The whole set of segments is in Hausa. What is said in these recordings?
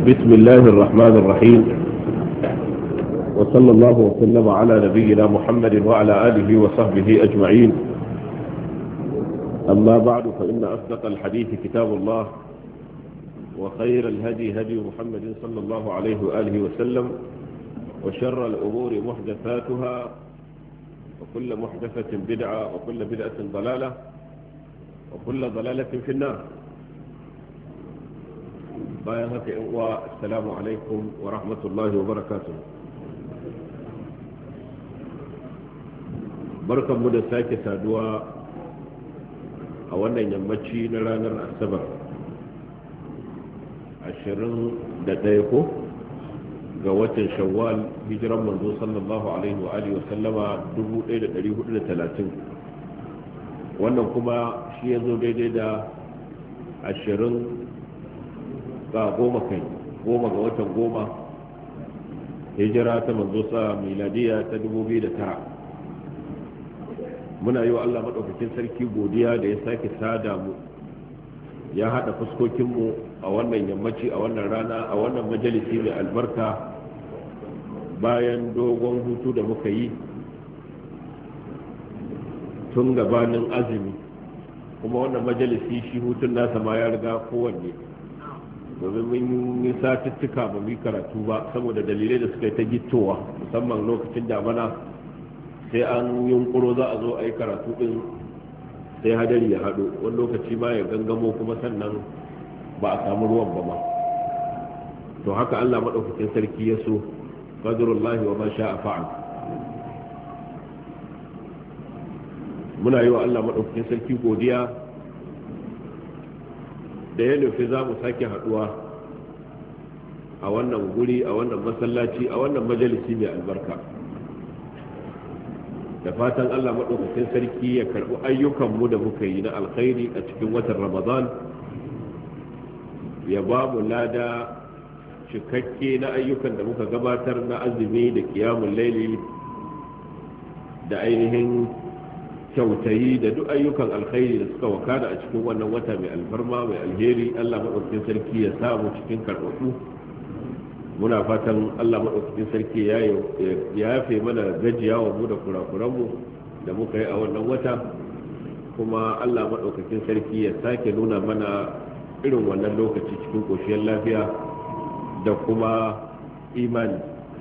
بسم الله الرحمن الرحيم، وصلى الله وسلم على نبينا محمد وعلى آله وصحبه أجمعين. أما بعد، فإن أصدق الحديث كتاب الله، وخير الهدي هدي محمد صلى الله عليه وآله وسلم، وشر الأمور محدثاتها، وكل محدثة بدعة، وكل بدعة ضلالة، وكل ضلالة في النار. السلام عليكم ورحمة الله وبركاته. بركة مدى ساكة سادوا أولا يمتشي نرانا السبر 21 ga watan shawwal hijiran manzo sallallahu alaihi wa alihi wasallama 1430, wannan kuma shi ya zo daidai da 10 ga watan goma hijira ta manzo sa miladiya ta 2009. muna yi wa Allah madaukakin sarki godiya da ya sake sada mu, ya hada fuskokinmu a wannan yammaci, a wannan rana, a wannan majalisi mai albarka bayan dogon hutu da muka yi tun gabanin azumi. kuma wannan majalisi shi hutun nasa ma ya riga kowanne, domin mun yi satuttuka ba mu yi karatu ba saboda dalilai da suka yi ta gittowa, musamman lokacin damana sai an yunkuro za a zo a yi karatu din sai hadari ya haɗu, wani lokaci ma ya gangamo kuma sannan ba a samu ruwan ba ma. to haka Allah maɗaukakin sarki ya so, qadrullahi wa ma sha'a fa'al. muna yi wa Allah maɗaukakin sarki godiya da ya nufi za mu sake haɗuwa a wannan guri, a wannan masallaci, a wannan majalisi mai albarka. da fatan Allah maɗaukakin sarki ya karɓi ayyukanmu da muka yi na alkhairi a cikin watan Ramadan, ya ba mu lada cikakke na ayyukan da muka gabatar na azumi da kiyamun laili da ainihin kyautayi da duk ayyukan alkhairi da suka wakana a cikin wannan wata mai alfarma mai alheri. Allah maɗaukakin sarki ya samu cikin karɓaɓɓu. muna fatan Allah maɗaukakin sarki ya yafe mana gajiyawa mu da kurakuranmu da muka yi a wannan wata, kuma Allah maɗaukakin sarki ya sake nuna mana irin wannan lokaci cikin ƙoshiyar lafiya da kuma imani.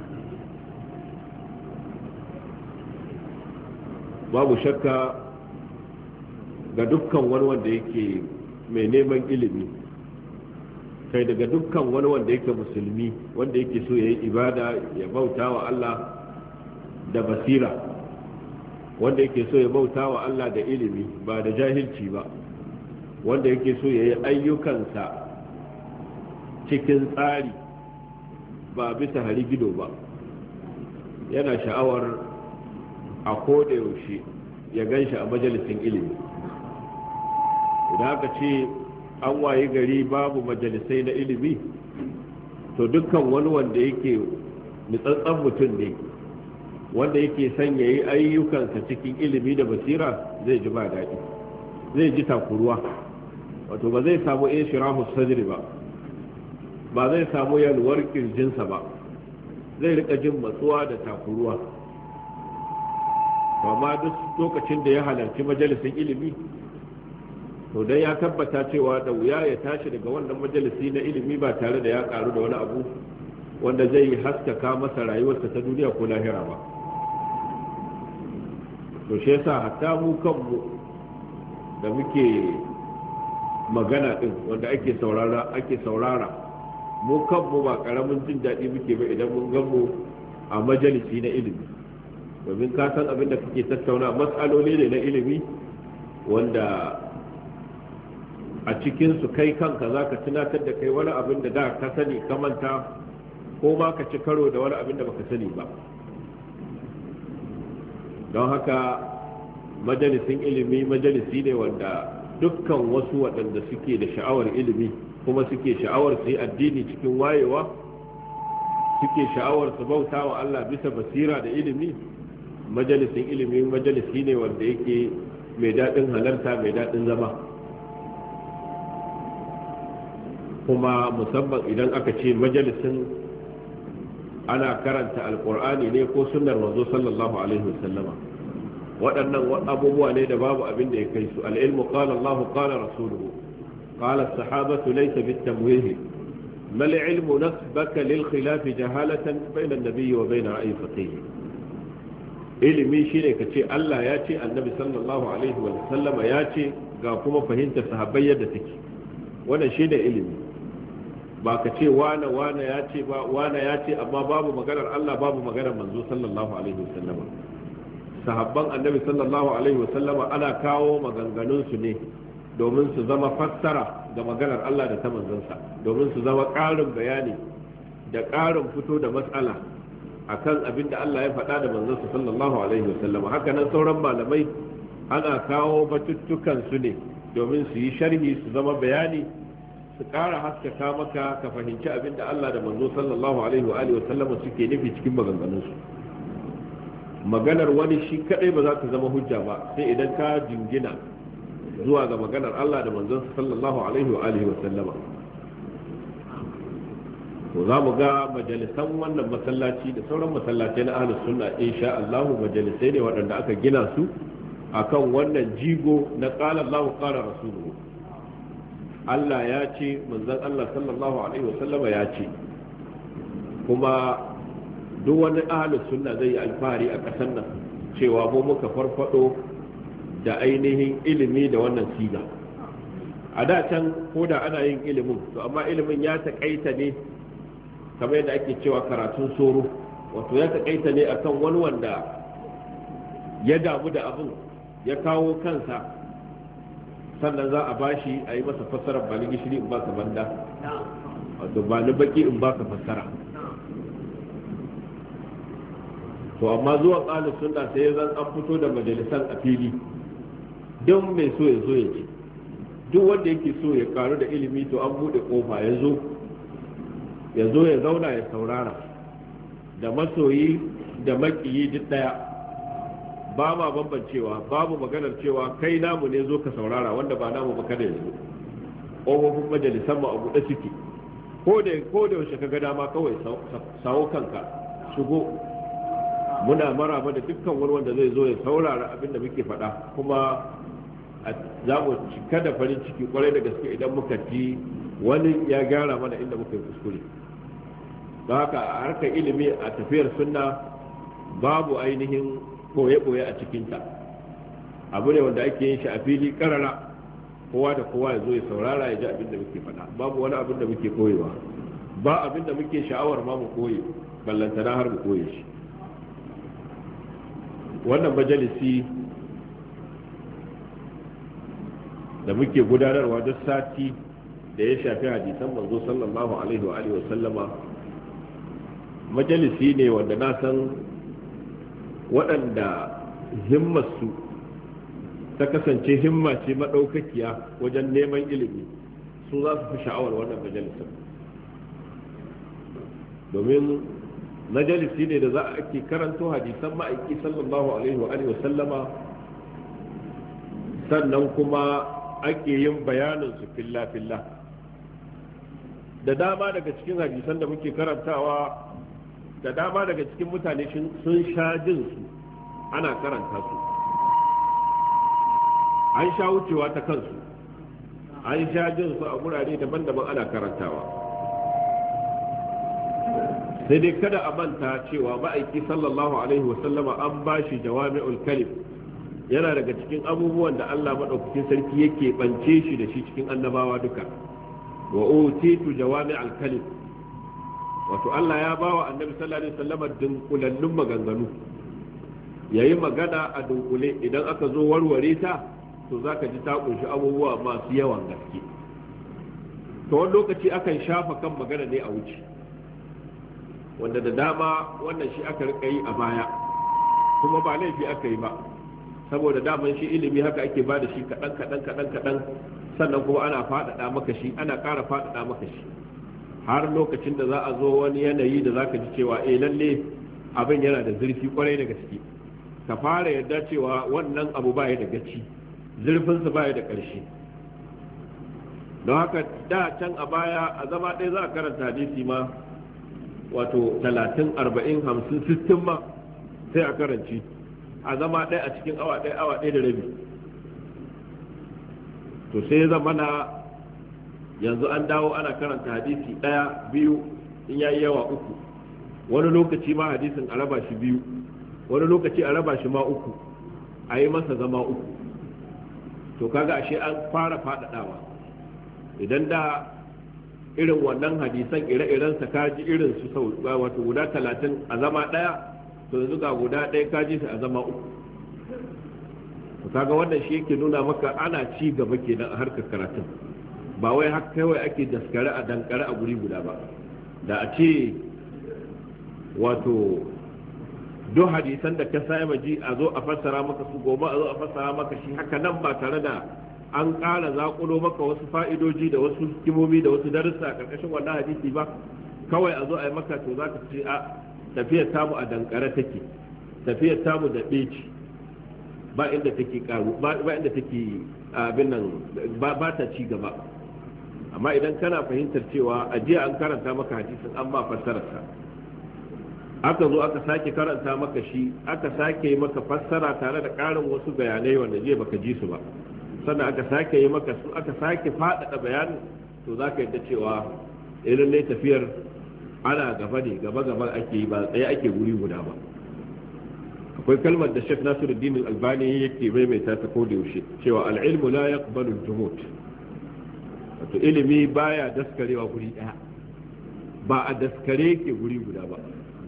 babu shakka ga dukkan wani wanda yake mai neman ilimi, kai daga dukkan wani wanda yake musulmi, wanda yake so ya yi ibada, ya bauta wa Allah da basira, wanda yake so ya bauta wa Allah da ilimi ba da jahilci ba, wanda yake so ya yi ayyukansa cikin tsari ba bisa harigido ba, yana sha'awar a koda yaushe ya ganshi a majalisin ilimi. idan aka ce an waye gari babu majalisai na ilimi, to dukkan wani wanda yake nutsatsen mutum ne, wanda yake son ya yi ayyukansa cikin ilimi da basira, zai ji ba daɗi, zai ji takuruwa, wato ba zai samu shirahu sadri ba zai samu yalwar kirjinsa ba, zai rika jin matsuwa da takuruwa. amma duk lokacin da ya halarci majalisin ilimi, to dai ya tabbata cewa da wuya ya tashi daga wannan majalisi na ilimi ba tare da ya karu da wani abu wanda zai haskaka masa rayuwarsa ta duniya ko lahira ba. to shi yasa hatta mu kanmu da muke magana din, wanda ake saurara, mu kanmu ba karamin jin daɗi muke ba idan mun gamu a majalisi na ilimi, domin ka san abin da kake tattauna matsaloli ne na ilimi wanda a cikinsu kai kanka za ka tunatar da kai wani abin da da ka sani ka manta, ko ma ka ci karo da wani abin da baka sani ba. don haka majalisin ilimi majalisi ne wanda dukkan wasu waɗanda suke da sha'awar ilimi, kuma suke sha'awar su yi addini cikin wayewa, suke sha'awar su bauta wa Allah bisa basira da ilimi, majalisin ilimi majalisi ne wanda yake mai daɗin halarta, mai daɗin zama. kuma musamman idan aka ce majalisin ana karanta alkur'ani ne ko sunnar manzo sallallahu alaihi wasallama, waɗannan abubuwa ne da babu abin da ya kai su. al'ilmu qala Allah qala rasuluhu qala as-sahabatu laysa bit-tamwih mal ilmu nasbaka lil khilaf jahalatan bayna an-nabiy wa bayna ra'yi faqih. ilimi shine kace Allah ya ce, annabi sallallahu alaihi wasallama ya ce, ga kuma fahimtar sahabbai yadda take. wannan shine ilimi, ba ka ce wane ya ce ba, wane ya ce amma babu maganar Allah babu maganar manzo sallallahu alaihi wasallama. sahabban annabi sallallahu alaihi wasallama ana kawo maganganunsu ne domin su zama fassara ga maganar Allah da ta manzansa, domin su zama ƙarin bayani da ƙarin fito da matsala akan abin da Allah ya faɗa da manzansa sallallahu alaihi wasallama. haka nan sauran malamai ana kawo batuttukan su ne domin su yi sharhi, su zama bayani, su ƙara haskaka maka ka fahimci abin da Allah da manzo sallallahu alaihi wa alihi wasallama suke nufi cikin maganganunsu. maganar wani shi kadai ba za ta zama hujja ba sai idan ka jingina zuwa ga maganar Allah da manzon sallallahu alaihi wa alihi wa sallama. to za mu ga majalisan wannan masallaci da sauran masallacai na ahlus sunna insha Allah majalisai ne waɗanda aka gina su akan wannan jigo na qala Allah qala rasuluhu. Allah ya ce, manzon Allah sallallahu alaihi wa sallama ya ce, kuma duk wani ahlus sunna zai yi alfahari a ƙasar nan cewa mu muka farfado da ainihin ilimi da wannan siga. a da can ko da ana yin ilimin to amma ilimin ya taƙaita ne kamar yadda ake cewa karatun soro, wato ya taƙaita ne akan wani wanda ya damu da abin ya kawo kansa, sannan za a bashi a yi masa fassarar ba ni gishiri in baka banda, wato ba ni baki in baka fassara. to amma zuwa ƙalin sunna sai zan an fito da majalisan a fili don mai so ya zo ya ce, duk wanda yake so ya karu da ilimi to an buɗe ƙofa ya zo ya zauna ya saurara, da masoyi da makiyi duk ɗaya, ba ma bambancewa, babu maganar cewa kai namu ne zo ka saurara wanda ba namu ba kada ya zo. ƙofofin majalisan mu a buɗe suke, ko da yaushe ka ga dama kawai sawo kanka shigo. muna maraba da dukkan wani wanda zai zo ya saurara abin da muke faɗa, kuma za mu cika da farin ciki kwarai da gaske idan muka ji wani ya gyara mana inda muka yi kuskure. don haka a harkar ilimi a tafiyar sunna babu ainihin ɓoye-ɓoye a cikinta, abu ne wanda ake yin shi a fili karara, kowa da kowa ya zo ya saurara ya ji abin da muke faɗa, babu wani abin da muke koyewa, ba abin da muke sha'awar ma mu koye ballantana har mu koye shi. wannan majalisi da muke gudanarwa duk sati da ya shafi hadisan manzo sallallahu alaihi wa alihi wa sallama, majalisi ne wanda na san waɗanda himmarsu ta kasance himma ce maɗaukakiya wajen neman ilimi su za su fi sha'awar wannan majalisin, domin majalisi ne da za a ake karanto hadisan ma'aiki sallallahu alaihi wa sallama, sannan kuma ake yin bayanin su filla-filla. da dama daga cikin hadisan da muke karantawa, da dama daga cikin mutane sun sha jin su ana karanta su, an sha wucewa ta kansu, an sha jin su a gurare daban-daban ana karantawa. sai dai kada a manta cewa ma'aiki sallallahu alaihi wasallama an ba shi jawami'ul kalim, yana daga cikin abubuwan da Allah maɗaukakin sarki yake bance shi da shi cikin annabawa duka. wa utitu jawami'ul kalim, wato Allah ya ba wa annabi sallallahu alaihi wasallama dunkulallun maganganu, yayi magana a dunkule, idan aka zo warware ta to zaka ji ta kunshi abubuwa masu yawan gaske. to wani lokaci akan shafa kan magana ne a wuce, wanda da dama wannan shi aka rika yi a baya, kuma ba laifi aka yi ba, saboda daman shi ilimi haka ake ba da shi kaɗan, sannan kuma ana faɗaɗa maka shi, ana ƙara faɗaɗa maka shi, har lokacin da za a zo wani yanayi da za ka ji cewa lalle abin yana da zurfi kwarai da gaske, ka fara yarda cewa wannan abu baya da gaci, zurfinsa baya da ƙarshe. don haka da can a baya a zama ɗaya za a karanta hadisi ma wato 30 40 50 60 ma sai a karanci a zama ɗaya a cikin awa ɗaya da rabi. To sai zama na yanzu an dawo ana karanta hadisi ɗaya biyu in yayi yawa uku, wani lokaci ma hadisin a raba shi biyu, wani lokaci a raba shi ma uku, a yi masa zama uku. To kaga ashe an fara faɗaɗawa. Idan da irin wannan hadisan ire-iren sa kaji irin su sau wato guda 30 a zama ɗaya, to yanzu ga guda ɗaya kaji su a zama uku. To kaga wannan shi yake nuna maka ana ci gaba kenan a harkar karatun, ba wai haka kawai ake daskare a dankare a guri guda ba. Da a ce wato duk hadisan da ka sai maji a zo a fassara maka su, gobe a zo a fassara maka shi haka nan ba tare da an ƙara zaƙulo maka wasu fa'idoji da wasu hikimomi da wasu darussa a ƙarƙashin wannan hadisi ba, kawai a zo a yi maka, to za ka ce a tafiyar tamu a dankare take, tafiyar tamu da ɗeci, ba inda take karu, ba inda take abin nan, ba ta ci gaba. Amma idan kana fahimtar cewa a jiya an karanta maka hadisin an ba fassararsa, aka zo aka sake karanta maka shi, aka sake maka fassara tare da ƙarin wasu bayanai wanda jiya baka ji su ba, sannan aka sake yi maka su, aka sake faɗaɗa bayanin, to za ka yadda cewa irin ne tafiyar ana gaba ne, gaba ake yi, ba tsaye ake guri guda ba. Akwai kalmar da Sheikh Nasiruddin Albani yake maimaita ta ko da yaushe, cewa al-ilmu la yaqbalu al-juhud, wato ilimi baya daskarewa guri daya, ba a daskare yake guri guda ba.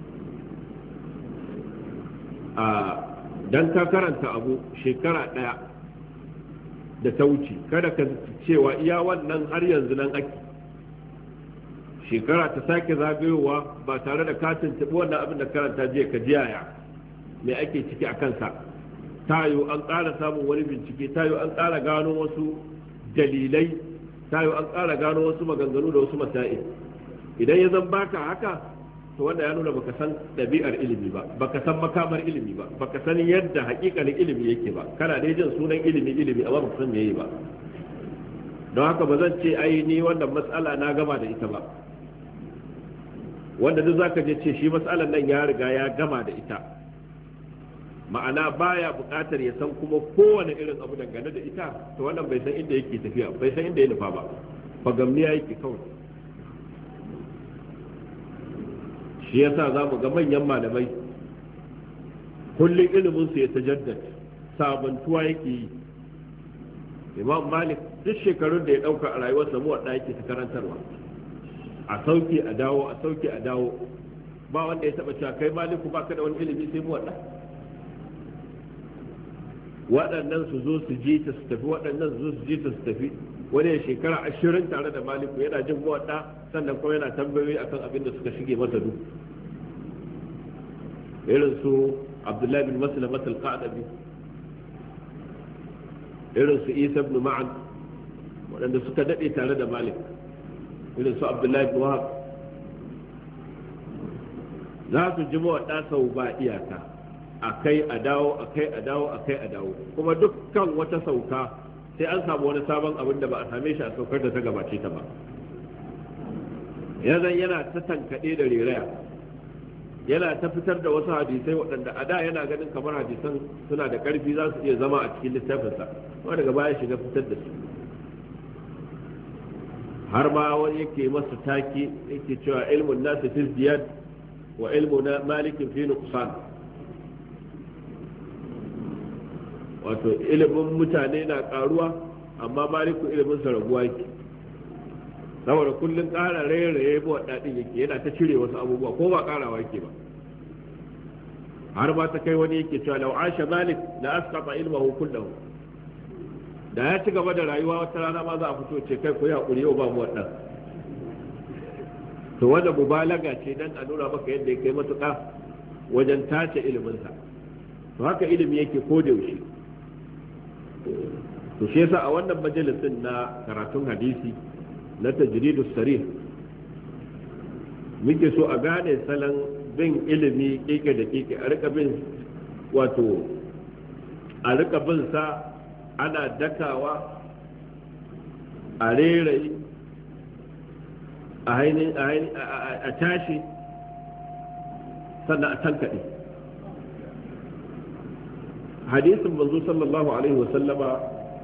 Dan ka karanta abu shekara daya da ta wuce, kada ka cewa iya wannan har yanzu nan ake, shekara ta sake zagayowa ba tare da ka tuntuɓi wannan abin da karanta jiya ka jiyaya me ake ciki a kansa. Tayo an ƙara samun wani bincike, tayo an ƙara gano wasu dalilai, tayo an ƙara gano wasu maganganu da wasu masail. Idan ya zan baka haka, to wanda ya nuna baka san ɗabi'ar ilimi ba, baka san makamar ilimi ba, baka san yadda haƙiƙanin ilimi yake ba, kana dai jin sunan ilimi amma baka san me yayi ba. Don haka ba zan ce ai ni wannan matsala na gama da ita ba, wanda duk zaka je ce shi matsalar nan ya riga ya gama da ita, ma'ana baya buƙatar ya san kuma kowane irin abu dangane da ita, to wannan bai san inda yake tafiya, bai san inda ya nufa ba, fagamniya yake kawai. Shi yasa za mu ga manyan malamai kullum ilimin su ya tajaddad, sabantuwa yake yi. Imam Malik duk shekarun da ya dauka a rayuwarsa mu wadda yake ta karantarwa, a sauke a dawo, a sauke a dawo, ba wanda ya taba cewa kai Maliku baka da wani ilimi sai mu wadda. Waɗannan su zo su ji ta su tafi, waɗannan su zo su ji ta su tafi. Wani ya shekara 20 tare da Maliku yana jin muwadda, sannan kuma yana tambayoyi akan abin da suka shige masa duk. Irin su Abdullahi bin Maslamat al-Qa'dabi, irin su Isa ibn Ma'an, waɗanda suka daɗe tare da Malik, irin su Abdullahi bin Wahab, za su ji muwadda sau ba iyaka, akai a dawo, akai a dawo, akai a dawo, kuma dukkan wata sauka sai an samu wani sabon abin da ba a same shi a saukar da ta gabace ta ba. Yanzu yana ta tankaɗe da reraya, yana ta fitar da wasu hadisai waɗanda a da yana ganin kamar hadisan suna da ƙarfi za su iya zama a cikin littafinsa, kuma daga baya shiga fitar da su. Har ma wani yake masa take yake cewa ilmun nasu fi ziyad wa ilmu na malikin fi nuqsan, wato ilimin mutane na karuwa amma Maliku ilimin sa raguwa yake, saboda kullun ƙara rairaye ba wadadin yake, yana ta cire wasu abubuwa ko ba ƙarawa yake ba. Har ba ta kai wani yake cewa law asha Malik la asqata ilmahu kullahu, da ya ci gaba da rayuwa wata rana ma za a fito ce kai ku ya hakuri yau ba mu wadan. To wanda mubalaga ce dan a nuna maka yadda ya kai matuƙa wajen tace ilimin sa. To haka ilimi yake ko da yaushe. To shi yasa a wannan majalisin na karatun hadisi na tajridus sarih muke so a gane salon bin ilimi keke da keke, a rika bin wato a rika bin sa ana dakawa a rerayi a tashi sannan a tankaɗe. hadisin manzo sallallahu alaihi wasallama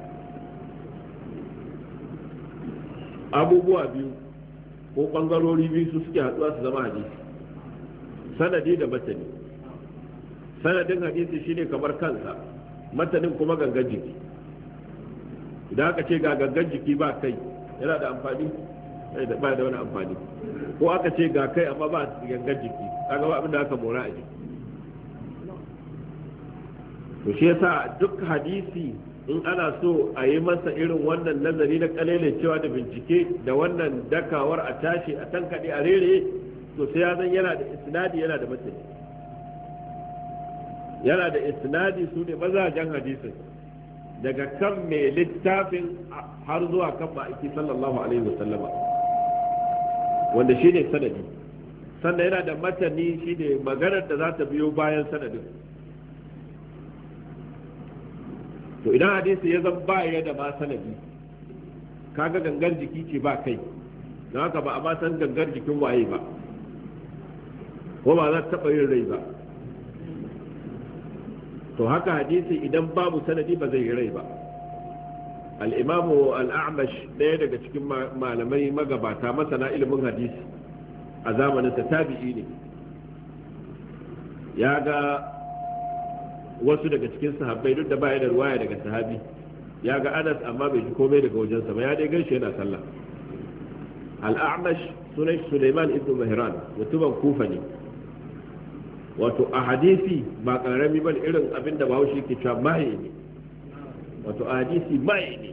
abubuwa biyu ko ɓangarori biyu su suke haɗuwa su zama hadisi, sanadi da matani. Sanadin hadisi shine kamar kansa, matanin kuma gangan jiki. idan aka ce ga gangan jiki ba kai yana da amfani? ba da wani amfani. Ko aka ce ga kai amma ba gangan jiki, kaga ba abin da aka mora a jiki. to shi yasa duk hadisi in ana so a yi masa irin wannan nazari na cewa da bincike da wannan dakawar a tashi a tankaɗe a rere, to sai ya zan yana da isnadi yana da matani. Yana da isnadi su ne mazajen hadisin daga kan mai littafin har zuwa kan ma'aiki sallallahu alaihi wasallama, wanda shi ne sanadi. Sannan yana da matani, shi ne maganar da za ta biyo bayan sanadin. to idan hadisi ya zan ba ya da ma sanadi, kaga gangar jiki ce ba kai, don haka ba a ma san gangar jikin waye ba, ko ba za ta taɓa yin rai ba. to haka hadisi idan babu sanadi ba zai yi rai ba. al'imamu al'amash ɗaya daga cikin malamai magabata masana ilimin hadisi a zamaninsa tabi'i ne, ya ga wasu daga cikin sahabbai duk da baya da ruwaya daga sahabi, ya ga Anas amma bai ji komai daga wajensa ba, ya dai ganshi yana sallah. al-A'mash sunan Sulaiman ibn Mihran, mutumin Kufa ne. wato a hadisi ba karami ba irin abinda Bahaushe ke cewa maye ne, wato a hadisi maye ne.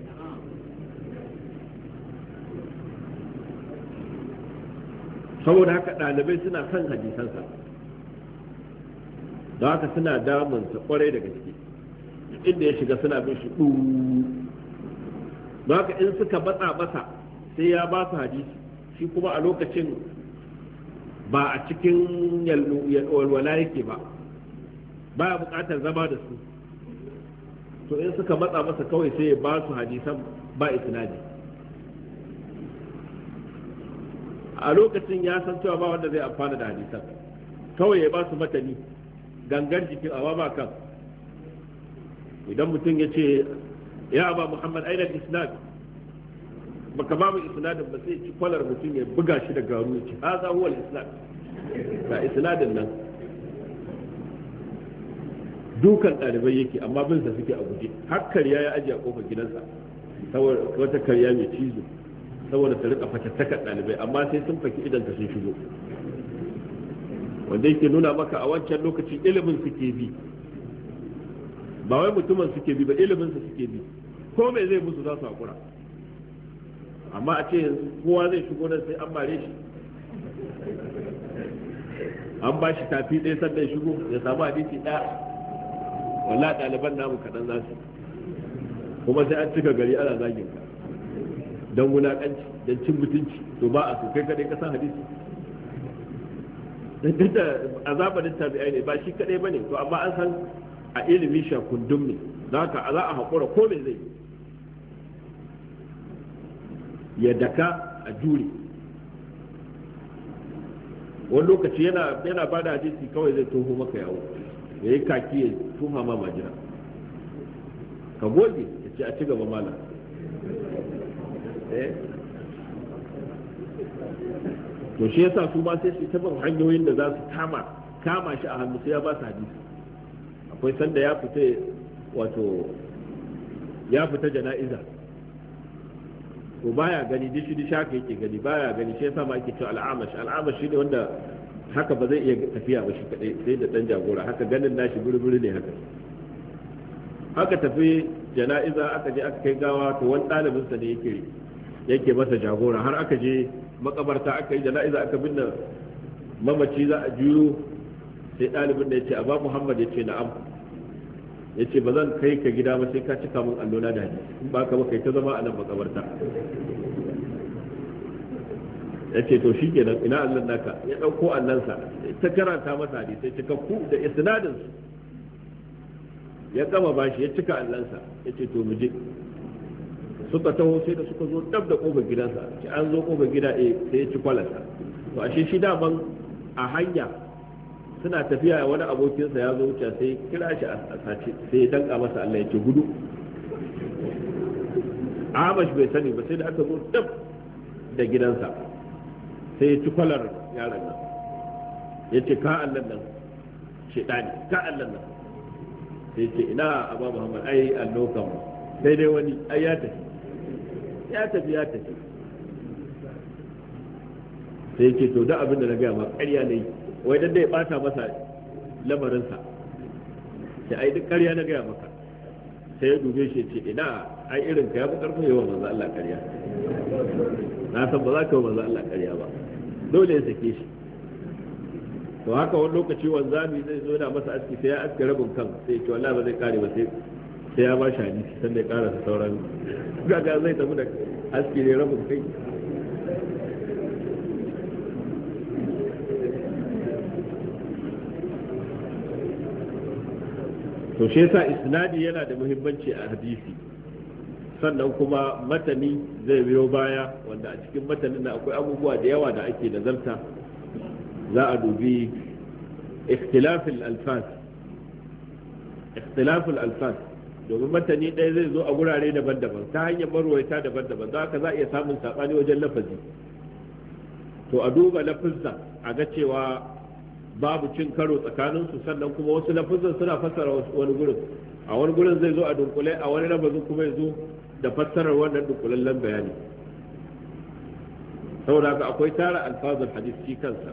saboda haka ɗalibai suna son hadisansa, da haka suna damunsa kwarai da gaske, inda ya shiga suna bin shi da haka in suka matsa masa sai ya ba su hadisi, shi kuma a lokacin ba a cikin walwala yake ba ya bukatar zama da su, to in suka matsa masa kawai sai ya ba su hadisan ba isnadi. a lokacin ya san cewa ba wanda zai amfana da hadisan, kawai ya ba su matani gangar jikin awa ba kan. idan mutum ya ce ya aba Muhammad aina isnad, baka ba mu isnadin ba, sai ci kwalar mutum ya buga shi da garu ya ce haza huwa al-isnad, ga isnadin nan. dukan ɗalibai yake amma bin sa suke a guje, har karya ya ajiye a kofar gidansa saboda wata karya mai cizo, saboda ta rika fatattakar ɗalibai, amma sai sun faki idan ta sun shigo, wanda yake nuna maka a wancan lokaci ilimin suke bi, ba wai mutumin suke bi ba, ilimin su suke bi, ko me zai musu za su hakura. amma a ce kowa zai shigo nan sai an bare shi, an ba shi tafi ɗaya sannan shigo ya samu hadisi ɗaya, wallahi ɗaliban namu kaɗan za su, kuma sai an cika gari ana zagin ka don wulaƙanci don cin mutunci, to ba a so kai kaɗai ka san hadisi. duk da azabanin tabi'ai ne ba shi kaɗai ba ne, to amma an san a ilimi shakundum ne, za ka za a haƙura ko me zai ya daka a jure. wani lokaci yana ba da hadisi kawai zai toho maka yawo, ya yi kaki ya tuha ma majina, ka goge ya ce a ci gaba mala. to shi yasa su ba sai su ta bin hanyoyin da za su kama shi a hannu sai ya ba su hadisi. akwai sanda ya fita jana'iza, to baya gani dishi haka yake gani, baya gani, shi yasa ma yake cewa al'amash shine wanda haka ba zai iya tafiya ba shi kadai, sai da dan jagora, haka ganin nashi burburi ne haka tafi jana'iza, aka je aka kai gawa, to wani ɗalibin sa ne yake masa jagora, har aka je makabarta aka yi jana'iza, aka binne mamaci, za a juyo, sai ɗalibin da ya ce aba Muhammad ya ce na'am, ya ce ba zan kai ka gida ba sai ka cika min allona da hadisi, in ba ka ba kai ta zama a nan makabarta. ya ce to shi kenan ina allon naka, ya ɗauko allonsa ta karanta masa hadisai cikakku da isnadinsu, ya gama bashi ya cika allonsa, ya ce to mu je. suka taho sai da suka zo dab da kofar gidansa an zo kofar gida sai ya ci kwalarsa to ashe shi daman a hanya suna tafiya wani abokinsa ya zo wuce sai kira shi a sace sai ya danka masa Allah ya ce gudu. Amash bai sani ba sai da aka zo dab da gidansa sai ya ci kwalar yaron nan ya ce ka Allah nan shedani ka Allah nan sai ce ina Aba Muhammad ai allo kan sai dai wani ai ya tafi sai ce to da abin da na gaya ma ƙarya ne wai dan da ya bata masa lamarinsa sai ai duk ƙarya na gaya maka sai ya dube shi ce ina ai irin ka ya fi ƙarfin yawan manzo Allah ƙarya na san ba za ka yi manzo Allah ƙarya ba dole ya sake shi to haka wani lokaci wanzami zai zo na masa aski sai ya aske rabin kan sai ya ce wallahi ba zai kare ba sai ya ba shi hadisi sannan ya karasa sauran gaga zai tafi da aski ne rabin kai. to shi yasa isnadi yana da muhimmanci a hadisi sannan kuma matani zai biyo baya wanda a cikin matanin da akwai abubuwa da yawa da ake nazarta za a dubi ikhtilafil alfas domin matani ɗaya zai zo a gurare daban-daban ta hanyar marwaita daban-daban za ka za a iya samun saɓani wajen lafazi to a duba lafizza a ga cewa babu cin karo tsakaninsu sannan kuma wasu lafizan suna fassara wani gurin a wani gurin zai zo a dunkule a wani lafazin kuma ya zo da fassarar wannan dunkulallen bayani saboda haka akwai tara alfazul hadis shi kansa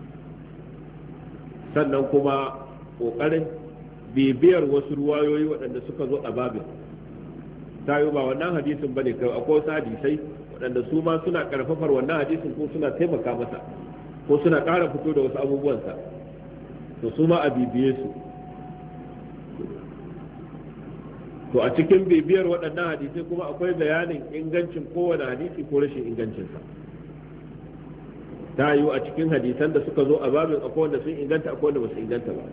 sannan kuma kokarin bibiyar wasu ruwayoyi waɗanda suka zo a babin ta yi ba wannan hadisin bane kai akwai wasu hadisai waɗanda su ma suna karfafar wannan hadisin ko suna taimaka masa ko suna ƙara fito da wasu abubuwansa to su ma a bibiye su to a cikin bibiyar waɗannan hadisai kuma akwai bayanin ingancin kowane hadisi ko rashin ingancinsa ta yiwu a cikin hadisan da suka zo a babin akwai wanda sun inganta akwai wanda ba su inganta ba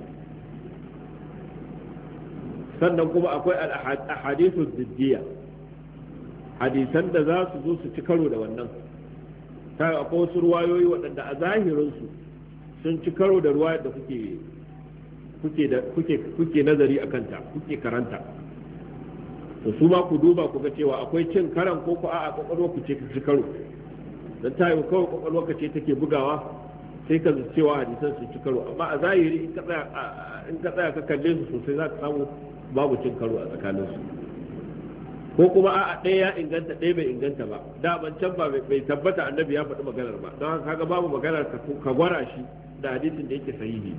sannan kuma akwai al-ahadithu diddiya hadisan da za su zo su ci karo da wannan ta akwai wasu ruwayoyi waɗanda a zahirinsu sun ci karo da ruwayar da kuke nazari a kanta kuke karanta to su ma ku duba ku ga cewa akwai cin karan ko ku a'a kwakwalwa ku ce ci karo dan ta yi kawai kwakwalwa ka ce take bugawa sai ka cewa hadisan su ci karo amma a zahiri in ka tsaya ka kalle su sosai za ka samu babu cin karo a tsakaninsu ko kuma a'a ɗaya ya inganta ɗaya bai inganta ba da ban can ba bai tabbata annabi ya faɗi maganar ba don haka kaga babu maganar ka gwara shi da hadisin da yake sahihi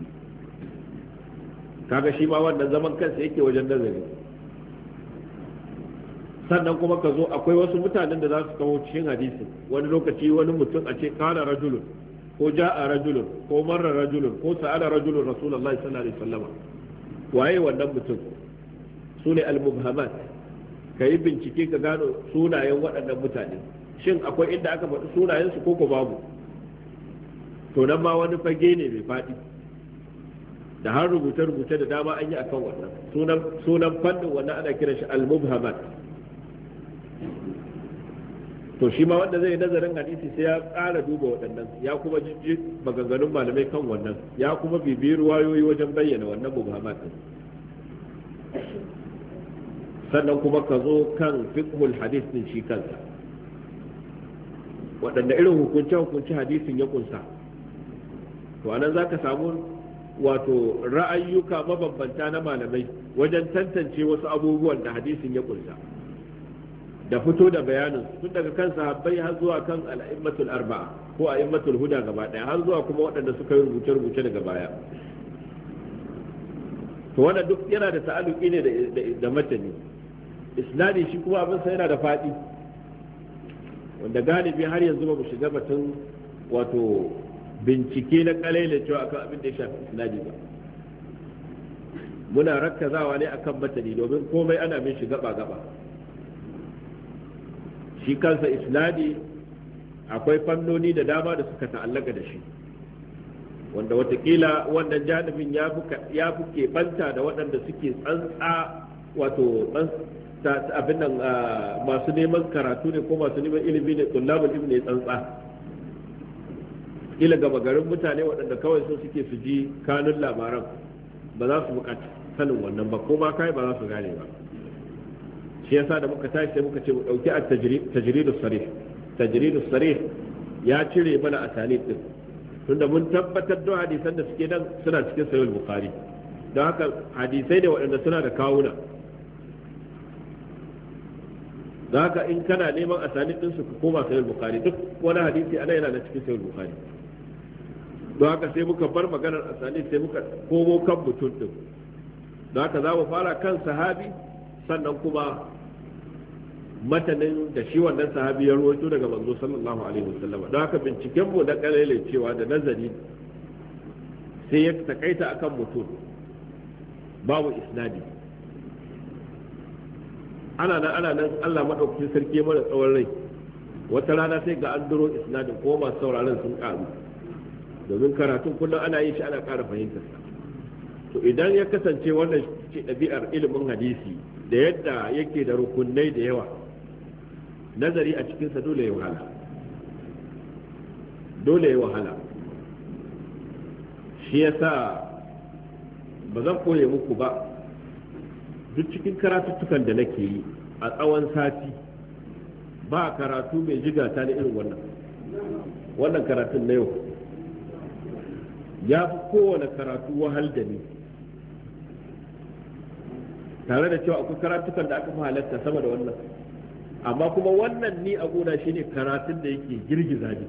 kaga shi ma wannan zaman kansa yake wajen nazari sannan kuma ka zo akwai wasu mutanen da za su kawo cikin hadisin wani lokaci wani mutum a ce kana rajulun ko ja'a rajulun ko marra rajulun ko sa'ala rajulun rasulullahi sallallahu alaihi wasallam waye wannan mutum sune al-mubhamat ka yi bincike ka gano sunayen waɗannan mutane shin akwai inda aka faɗi sunayensu ko babu to nan ma wani fage ne mai faɗi da har rubuce-rubuce da dama an yi akan wannan sunan fannin wannan ana kiran shi al-mubhamat to shi ma wanda zai nazarin hadisi sai ya ƙara duba waɗannan ya kuma jijji maganganun malamai kan wannan ya kuma bibiyi ruwayoyi wajen bayyana wannan mubhamat din sannan kuma ka zo kan fiqhul hadis din shi kansa waɗanda irin hukunce hadisin ya kunsa to anan zaka samu wato ra'ayyuka mabambanta na malamai wajen tantance wasu abubuwan da hadisin ya kunsa da fito da bayanin tun daga kan sahabbai har zuwa kan al'immatul arba'a ko a'immatul huda gaba daya har zuwa kuma waɗanda suka yi rubuce daga baya to wannan duk yana da ta'alluki ne da matani isnadi shi kuma abin sa yana da faɗi wanda galibi har yanzu ba mu shiga batun wato bincike na kalaila cewa akan abin da ya shafi isnadi ba muna rakkazawa ne akan matani domin komai ana bin shi gaba shi kansa isnadi akwai fannoni da dama da suka ta'allaka da shi wanda watakila wannan janibin ya fi keɓanta da waɗanda suke tsantsa wato abin nan masu neman karatu ne ko masu neman ilimi ne tullabul ilmi ne tsantsa, kila gaba garin mutane waɗanda kawai so suke su ji kanun labaran ba za su buƙaci sanin wannan ba, ko ma kai ba za su gane ba. shi yasa da muka tashi sai muka ce mu dauki at-tajridus sarih. tajridus sarih ya cire mana asanid din, tunda mun tabbatar da hadisan da suke nan suna cikin sahih bukhari, don haka hadisai ne waɗanda suna da kawuna. don haka in kana neman asanid din su ka koma sahih bukhari, duk wani hadisi ana yana da cikin sahih bukhari. don haka sai muka bar maganar asanid sai muka komo kan mutum din. don haka za mu fara kan sahabi, sannan kuma matanin da shi wannan sahabi ya rawaito daga manzo sallallahu alaihi wasallam. don haka binciken mu da kalele cewa da nazari sai ya takaita akan mutum, babu isnadi. ana nan Allah madaukakin sarki mana tsawon rai, wata rana sai ga an duro isnadin ko masu sauraron sun karu, domin karatun kullum ana yin shi ana ƙara fahimtar sa. to idan ya kasance wannan ce ɗabi'ar ilimin hadisi da yadda yake da rukunai da yawa, nazari a cikinsa dole ya wahala. shi yasa ba zan koye muku ba, duk cikin karatuttukan da nake yi a tsawon sati ba karatu mai jigata na irin wannan karatun na yau ya fi kowane karatu wahal da ni, tare da cewa akwai karatukan da aka fi halatta sama da wannan, amma kuma wannan ni a gona shi ne karatun da yake girgiza ni.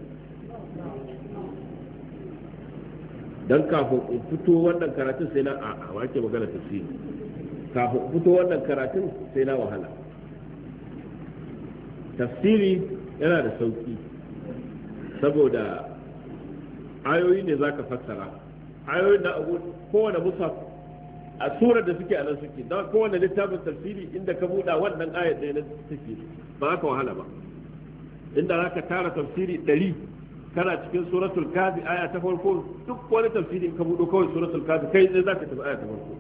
don kafin in fito wannan karatun sai na a wake magana tafsiri, kafin in fito wannan karatun sai na wahala. tafsiri yana da sauki saboda ayoyi ne zaka fassara, ayoyin da kowane musaf a surar da suke a nan suke, don kowane littafin tafsiri inda ka buɗa wannan ayat ɗaya na take, ba ka wahala ba. inda za ka tara tafsiri 100 kana cikin suratul kafi aya ta farko, duk wani tafsiri in ka buɗo kawai suratul kafi kai sai za ka tafi aya ta farko.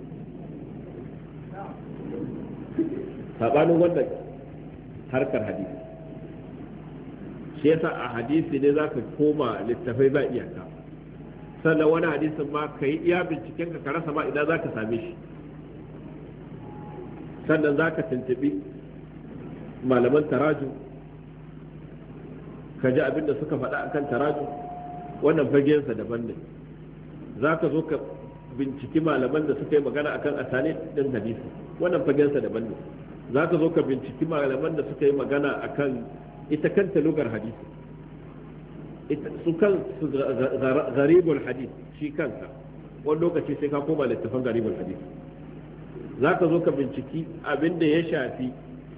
sabanin wannan harkar hadisi, shi yasa a hadisi ne za ka koma littafai ba iyaka, sannan wani hadisin ma ka yi iya binciken ka rasa ma idan za ka same shi, sannan za ka tuntuɓi malaman taraju ka ji abin da suka faɗa akan taraju, wannan fagensa daban ne. za ka zo ka binciki malaman da suka yi magana akan asani ɗin hadisi, wannan fagensa daban ne. za ka zo ka binciki malaman da suka yi magana akan ita kanta lugar hadisi, su kan garibul hadis shi kanka, wani lokaci sai ka koma littafin garibul hadis. za ka zo ka binciki abin da ya shafi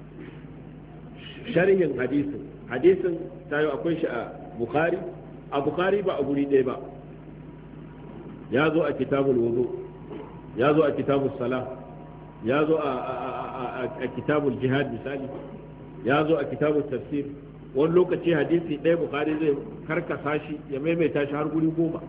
sharhin hadisin tayo akwai shi a bukhari ba a guri ɗaya ba, ya zo a kitabul wudu, ya zo a kitabul salah, ya zo a kitabul jihad misali, ya zo a kitabul tafsir. wani lokaci hadisi ɗaya bukhari zai karkasa shi ya maimaita shi har guri 10.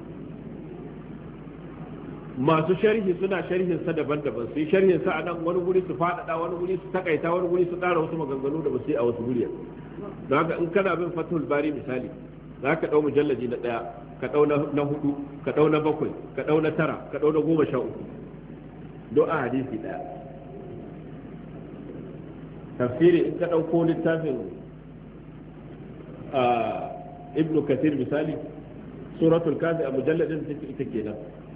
masu sharhi suna sharhin sa daban-daban, su yi sharhin sa a nan wani guri su faɗaɗa, wani guri su takaita, wani guri su ƙara wasu maganganu da ba su yi a wasu guri. don haka in kana bin fathul bari misali, za ka ɗau mujallaji na 1, ka ɗau na 4, ka ɗau na 7, ka ɗau na 9, ka ɗau na 13, don a hadisi ɗaya. tafsiri in ka ɗauko littafin ibn kathir misali, suratul kafi a mujalladin ita kenan.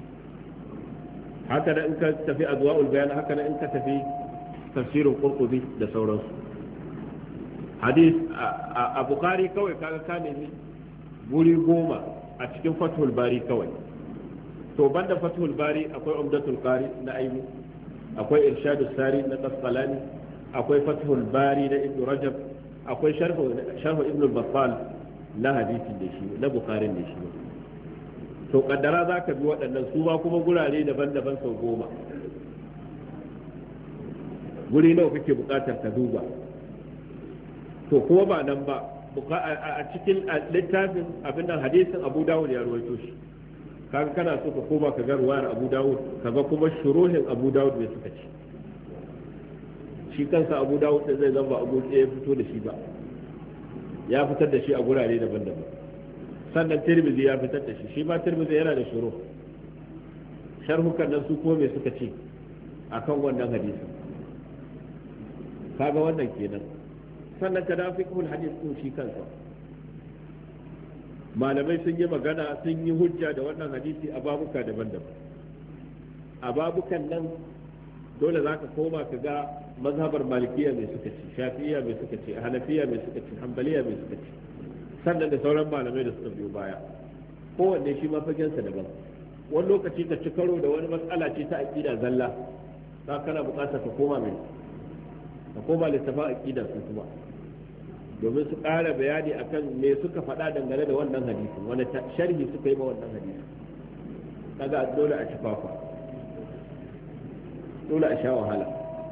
haka da in ka tafi adwa'ul bayan, haka da in ka tafi tafsirin qurtubi da sauransu. hadis a bukhari kawai kaga ka nemi guri 10 a cikin fathul bari kawai. to banda fathul bari akwai umdatul qari na aini, akwai irshadus sari na qasqalani, akwai fathul bari na ibn rajab, akwai sharh ibn al-battal na hadisin da shi na bukhari da shi. to kaddara za ka bi waɗannan su ba kuma gurare daban-daban sau 10, guri nawa kake buƙatar ka duba? to kuma ba nan ba, a cikin littafin abin nan hadisin abu dawud ya ruwaito shi, kaga kana so ka koma ka ga ruwayar abu dawud, kaga kuma shuruhin abu dawud ne suka ce. shi kansa Abu Dawud da zai zama Abu ya fito da shi ba, ya fitar da shi a gurare daban-daban. Sannan Tirmidhi ya fitar da shi, shi ma Tirmidhi yana da shuru sharhukan nan su ko me suka ce akan wannan hadisi. Kaga wannan kenan. Sannan ka da fiqhul hadith din shi kansa malamai sun yi magana, sun yi hujja da wannan hadisi a babuka daban-daban. A babukan nan dole za ka koma ka ga mazhabar malikiya mai suka ci, shafi'iya mai suka ci, hanafiya mai suka ci, hanbaliya mai suka ci, sannan da sauran malamai da suka biyo baya. Kowanne shi ma fagensa daban. Wani lokaci ka ci karo da wani matsala ce ta aqida zalla, za kana buƙatar ka koma littafin aqida su kuma, domin su ƙara bayani akan me suka faɗa dangane da wannan hadisin, wani sharhi suka yi ma wannan hadisin. Kaga dole a ci fafa, dole a sha wahala.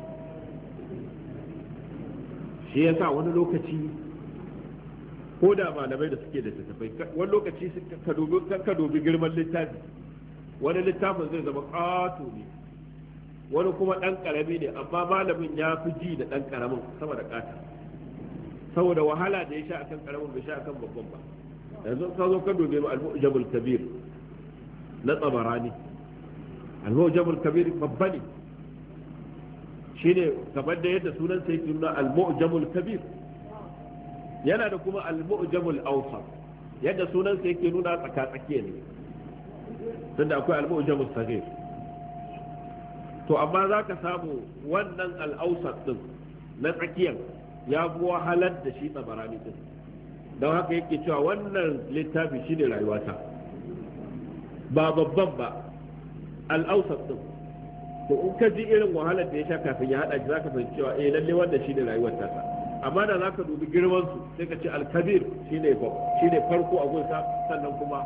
Shi yasa wani lokaci ko da malamai da suke da tattafai, wani lokaci ka dubi girman littafi, wani littafin zai zama ƙato ne, wani kuma ɗan ƙarami ne, amma malamin ya fi ji da ɗan ƙaramin sama da ƙata, saboda wahala da ya sha akan ƙaramin bai sha akan babban ba. Yanzu ka zo ka dubi al-Mu'jamul Kabir na Tabarani, al-Mu'jamul Kabir babba ne, shine kamar da yadda sunan sa yake nuna al-Mu'jamul Kabir. Yana da kuma al-Mu'jamul Awsat, yadda sunan sa yake nuna tsaka-tsakiya ne, tunda akwai al-Mu'jamul Saghir. To amma za ka samu wannan al-Awsat din na tsakiyar ya fi wahalar da shi Tabarani din, don haka yake cewa wannan littafi shine rayuwata, ba babban ba, al-Awsat din. To in ka ji irin wahalar da ya sha kafin ya hada shi zaka fahimci cewa lalle wanda shine rayuwar ta. Amma da zaka dubi girman su sai ka ce al-Kabir shine farko a gunsa, sannan kuma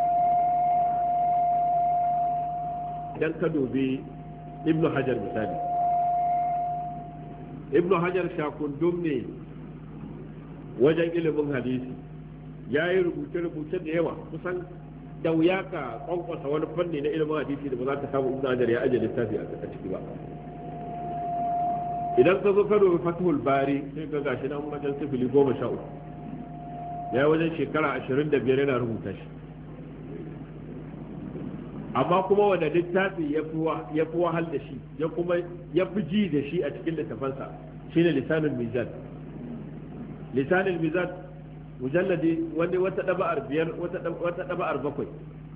idan ka dubi Ibn Hajar misali, Ibn Hajar shakundum ne wajen ilimin hadisi, ya yi rubuce-rubuce da yawa, kusan da wuya ka kwankwasa wani fanni na ilimin hadisi da ba za ka samu Ibn Hajar ya ajiye littafi a ciki ba. Idan ka zo ka dubi Fathul Bari sai ka gashi nan wajen 13, ya yi wajen shekara 25 yana rubuta shi. Amma kuma wanda littafi ya fi wahal da shi, ya fi ji da shi a cikin littafansa shine Lisanul Mizan. Lisanul Mizan mujalladi wani wata ɗaba'ar 5 wata ɗaba'ar 7,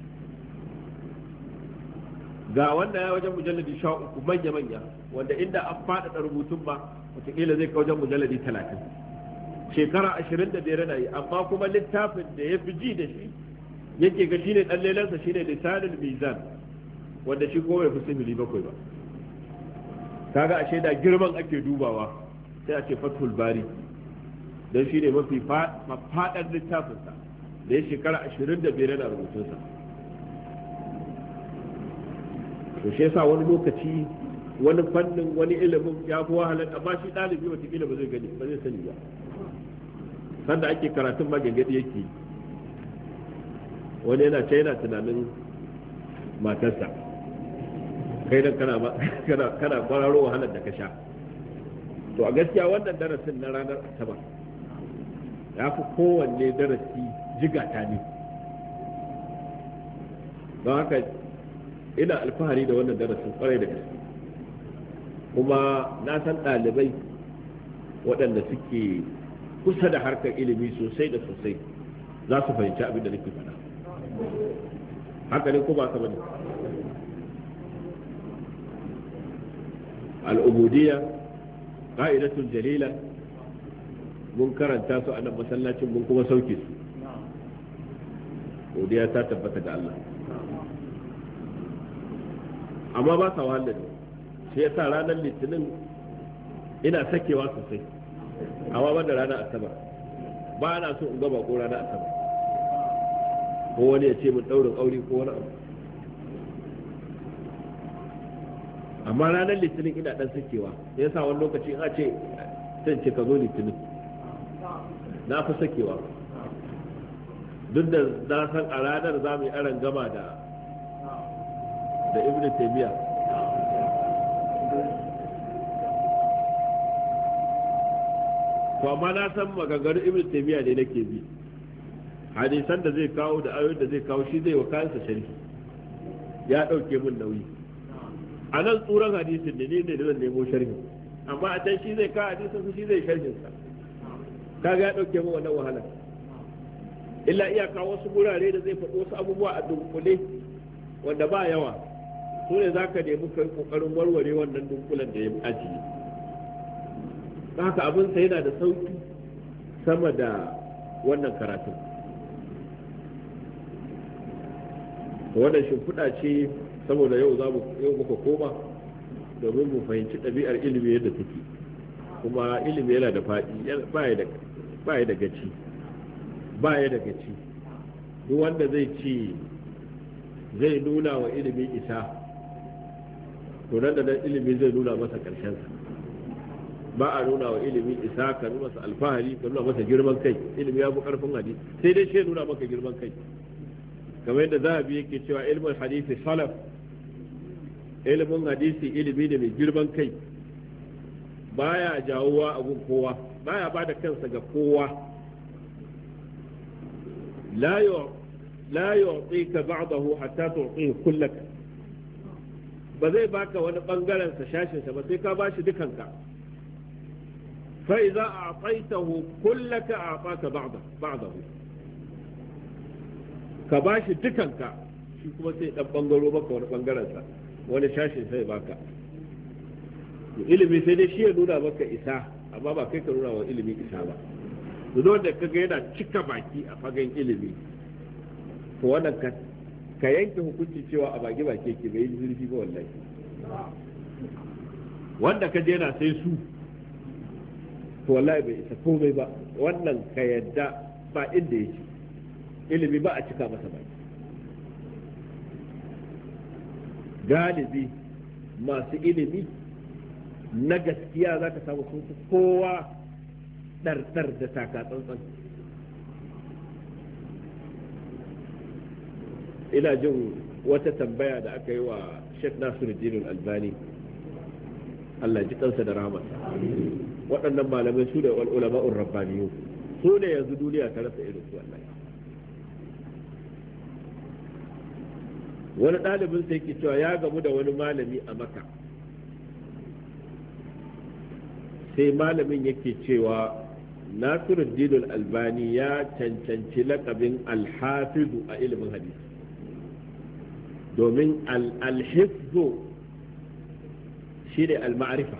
ga wanda ya wajen mujalladi 13 manya-manya, wanda inda an faɗaɗa rubutun ba wataƙila zai wajen mujalladi 30. Shekara 25 yana yi, amma kuma littafin da ya fi ji da shi yake ga shine dan lelansa shine Lisanul Mizan, wanda shi ko bai fi 7 ba. Kaga ashe da girman ake dubawa sai a ce Fathul Bari, dan shine mafi faɗar littafinsa da ya shekara 25 yana rubutunsa. To shi yasa wani lokaci wani fannin wani ilimin ya fi wahalar, amma shi ɗalibi watakila ba zai sani ba. Sanda ake karatun ma gangadi yake, wani yana ce yana tunanin matarsa, kai nan kana kwararo wahalar da ka sha. To a gaskiya wannan darasin na ranar Asabar ya fi kowanne darasi jigata ne, don haka ina alfahari da wannan darasin kwarai da gaske. Kuma na san ɗalibai waɗanda suke kusa da harkar ilimi sosai da sosai za su fahimci abin da nake faɗa. Haka ne ko ba ka bane? Al-ubudiyya qa'idatun jalila mun karanta su a nan masallacin mun kuma sauke su. Godiya ta tabbata ga Allah. Amma ba sa wahalar ne, shi yasa ranar Litinin ina sakewa sosai, amma ban da ranar Asabar. Ba na so in ga bako ranar Asabar, ko wani ya ce mun daurin aure ko wani abu. Amma ranar Litinin ina dan sakewa, yasa wani lokaci in a ce zan ce ka zo Litinin na fi sakewa, duk da na san a ranar za mu yi aran gama da Ibn Taymiyyah. to amma na san maganganun ibn taymiya ne nake bi, hadisan da zai kawo da ayoyin da zai kawo shi zai wa kansa sharhi, ya dauke mun nauyi. A nan tsuran hadisin ne ne zan nemo sharhi, amma a can shi zai kawo hadisin shi zai sharhin sa, kaga ya dauke mun wannan wahala. Illa iyaka wasu gurare da zai faɗo wasu abubuwa a dunkule wanda ba yawa, su ne za ka nemi kai kokarin warware wannan dunkulen da ya ajiye. Haka abinsa yana da sauki sama da wannan karatun. Wannan shimfiɗa ce saboda yau muka koma domin mu fahimci ɗabi'ar ilimi yadda take, kuma ilimi yana da faɗi, ba ya da gaci. Duk wanda zai ci zai nuna wa ilimi isa, to nan da nan ilimi zai nuna masa ƙarshensa. Ba a nuna wa ilimi isa ka nuna masa alfahari, ka nuna masa girman kai. Ilimi ya fi ƙarfin hadisi, sai dai shi nuna maka girman kai. Kamar yadda Zahabi yake cewa ilmin hadisi salaf, ilimin hadisi ilimi ne mai girman kai, baya jawowa a gun kowa, baya ba da kansa ga kowa. la yu'tika ba'dahu hatta tu'tihi kullak, ba zai baka wani bangaren sa shashin sa ba sai ka bashi dukanka. fa idza a'taytahu kullaka a'taka ba'dahu, ka bashi dukanka shi kuma sai dan bangaro maka wani bangaren sa, wani shashin sai baka. Ilimi sai dai shi ya nuna maka isa, amma ba kai ka nuna wa ilimi isa ba. duk wanda kaga yana cika baki a fagen ilimi, to wannan ka yanke hukunci cewa a baki yake bai yi zurfi ba wallahi. Wanda ka je yana sai su, to wallahi bai isa komai ba. Wannan ka yadda ba inda yake, ilimi ba a cika masa baki. Galibi masu ilimi na gaskiya za ka samu sun fi kowa ɗarɗar da taka tsantsan. Ina jin wata tambaya da aka yi wa Sheikh Nasiruddin Albani, Allah ji kansa da rahmatsa. Waɗannan malamai su da ulama'ur rabbaniyu, su ne yanzu duniya ta rasa irin su wallahi. Wani ɗalibin sai ke cewa ya gamu da wani malami a Makka, sai malamin yake cewa Nasiruddin Albani ya cancanci lakabin alhafizu a ilimin hadisi, domin alhifzu shi ne alma'arifa,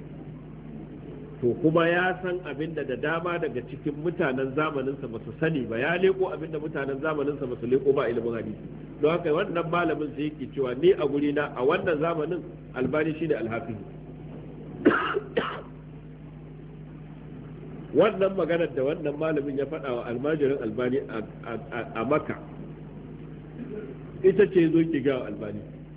to kuma ya san abinda da dama daga cikin mutanen zamaninsa ba su sani ba, ya leko abinda mutanen zamaninsa ba su leko ba ilimin hadisi. Don haka wannan malamin sai yake cewa ni a gurina a wannan zamanin Albani shi ne alhafizu. Wannan maganar da wannan malamin ya faɗa wa almajirin Albani a Makka ita ce zo ki ga Albani.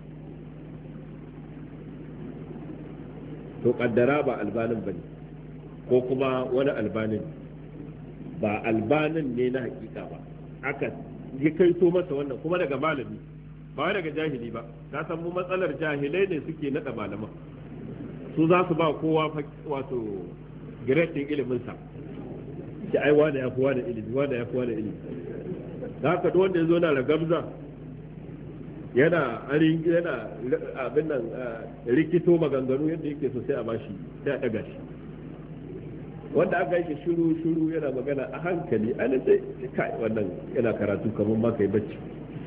To kaddara ba Albanin bane, ko kuma wani Albanin, ba Albanin ne na hakika ba, aka yi kaito masa wannan kuma daga malami, ba wai daga jahili ba. Ka san mu matsalar jahilai ne suke nada malaman, su za su ba kowa wato grade din ilimin sa, ki ai wanda ya fi wani ilimi, wanda ya fi wani ilimi. Da haka duk wanda ya zo na ragamza yana abin nan rikito maganganu yadda yake so sai a bashi, sai a daga shi. Wanda aka yi shiru yana magana a hankali, ana sai kai wannan yana karatu kamar ma kai bacci.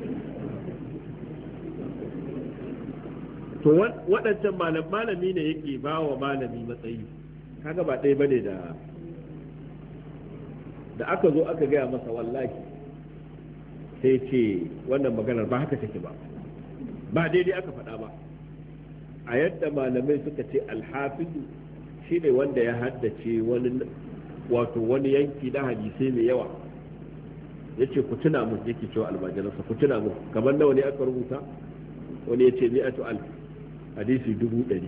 To waɗancan malami ne yake ba wa malami matsayi, kaga ba ɗaya bane da aka zo aka gaya masa wallahi sai ce wannan maganar ba haka take ba daidai aka faɗa ba. A yadda malamai suka ce alhafizu shine wanda ya haddace wani yanki na hadisai mai yawa, yace ku tuna mun, yake cewa almajiransa ku tuna mun, kamar nawa ne aka rubuta, wani yace 100,000 hadisi 100,000.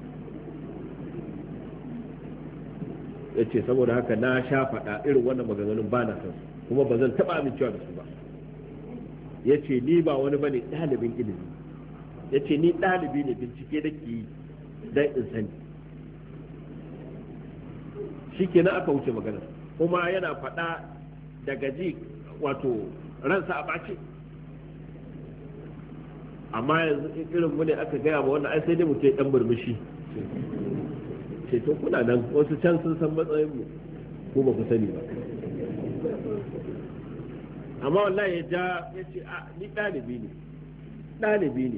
ya ce saboda haka na sha faɗa irin wannan maganganun ba na san kuma ba zan taɓa amincewa da su ba. Ya ce ni ba wani bane ɗalibin ilimi, ya ce ni ɗalibi ne, bincike da ke yi don in sani. shikenan aka wuce magana, kuma yana faɗa daga ji wato ransa a ɓace. amma yanzu irin mu ne aka gaya ma wannan ai sai dai mu ce dan burmushi ce to kuna nan wasu can sun san matsayin mu ko ba ku sani ba. amma wallahi ya ja ya ce a ni ɗalibi ne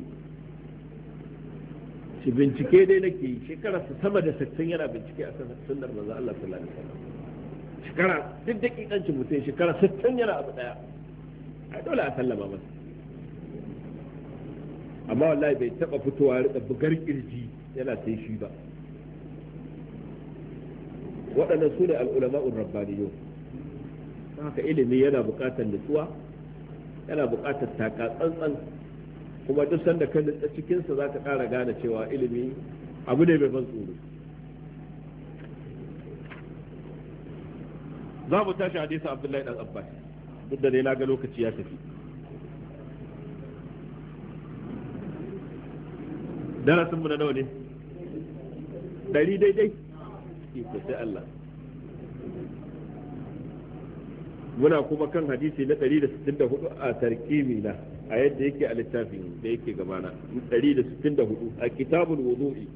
shi bincike dai nake yi, shekara su sama da 60 yana bincike a sunnar manzo Allah sallallahu alaihi wasallam. shekara duk dakikancin mutum shekara 60 yana abu daya, ai dole a sallama masa. amma wallahi bai taba fitowa rika bugar kirji yana sai shi ba. waɗannan su ne al'ulama'ur rabbaniyun. haka ilimi yana buƙatar nutsuwa, yana buƙatar taka tsantsan, kuma duk sanda ka nutsa cikinsa za ka ƙara gane cewa ilimi abu ne mai ban tsoro. za mu tashi hadisin Abdullahi dan Abbas, duk da dai na ga lokaci ya tafi. darasin mu na nawa ne? 100 daidai? iko sai Allah. muna kuma kan hadisi na 164 a tarkimi na a yadda yake a littafin da yake gabana, 164 a kitabul wudu'i.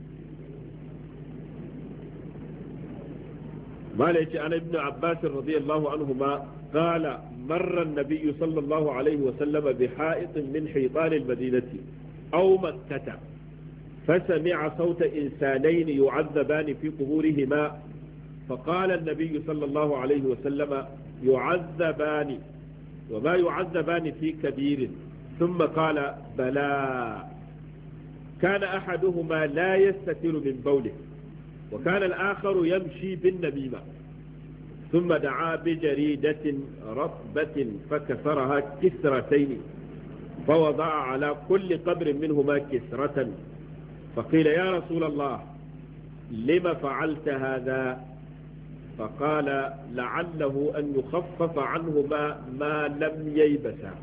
mala yace an ibn Abbas radiyallahu anhuma qala marra an-nabiy sallallahu alayhi wa sallam bi ha'itin min hitan al-madinati aw makkah فسمع صوت إنسانين يعذبان في قبورهما فقال النبي صلى الله عليه وسلم يعذبان وما يعذبان في كبير ثم قال بلى كان أحدهما لا يستتر من بوله وكان الآخر يمشي بالنميمة ثم دعا بجريدة رطبة فكسرها كسرتين فوضع على كل قبر منهما كسرة فقيل يا رسول الله لم فعلت هذا فقال لعله أن يخفف عنهما ما لم ييبسا.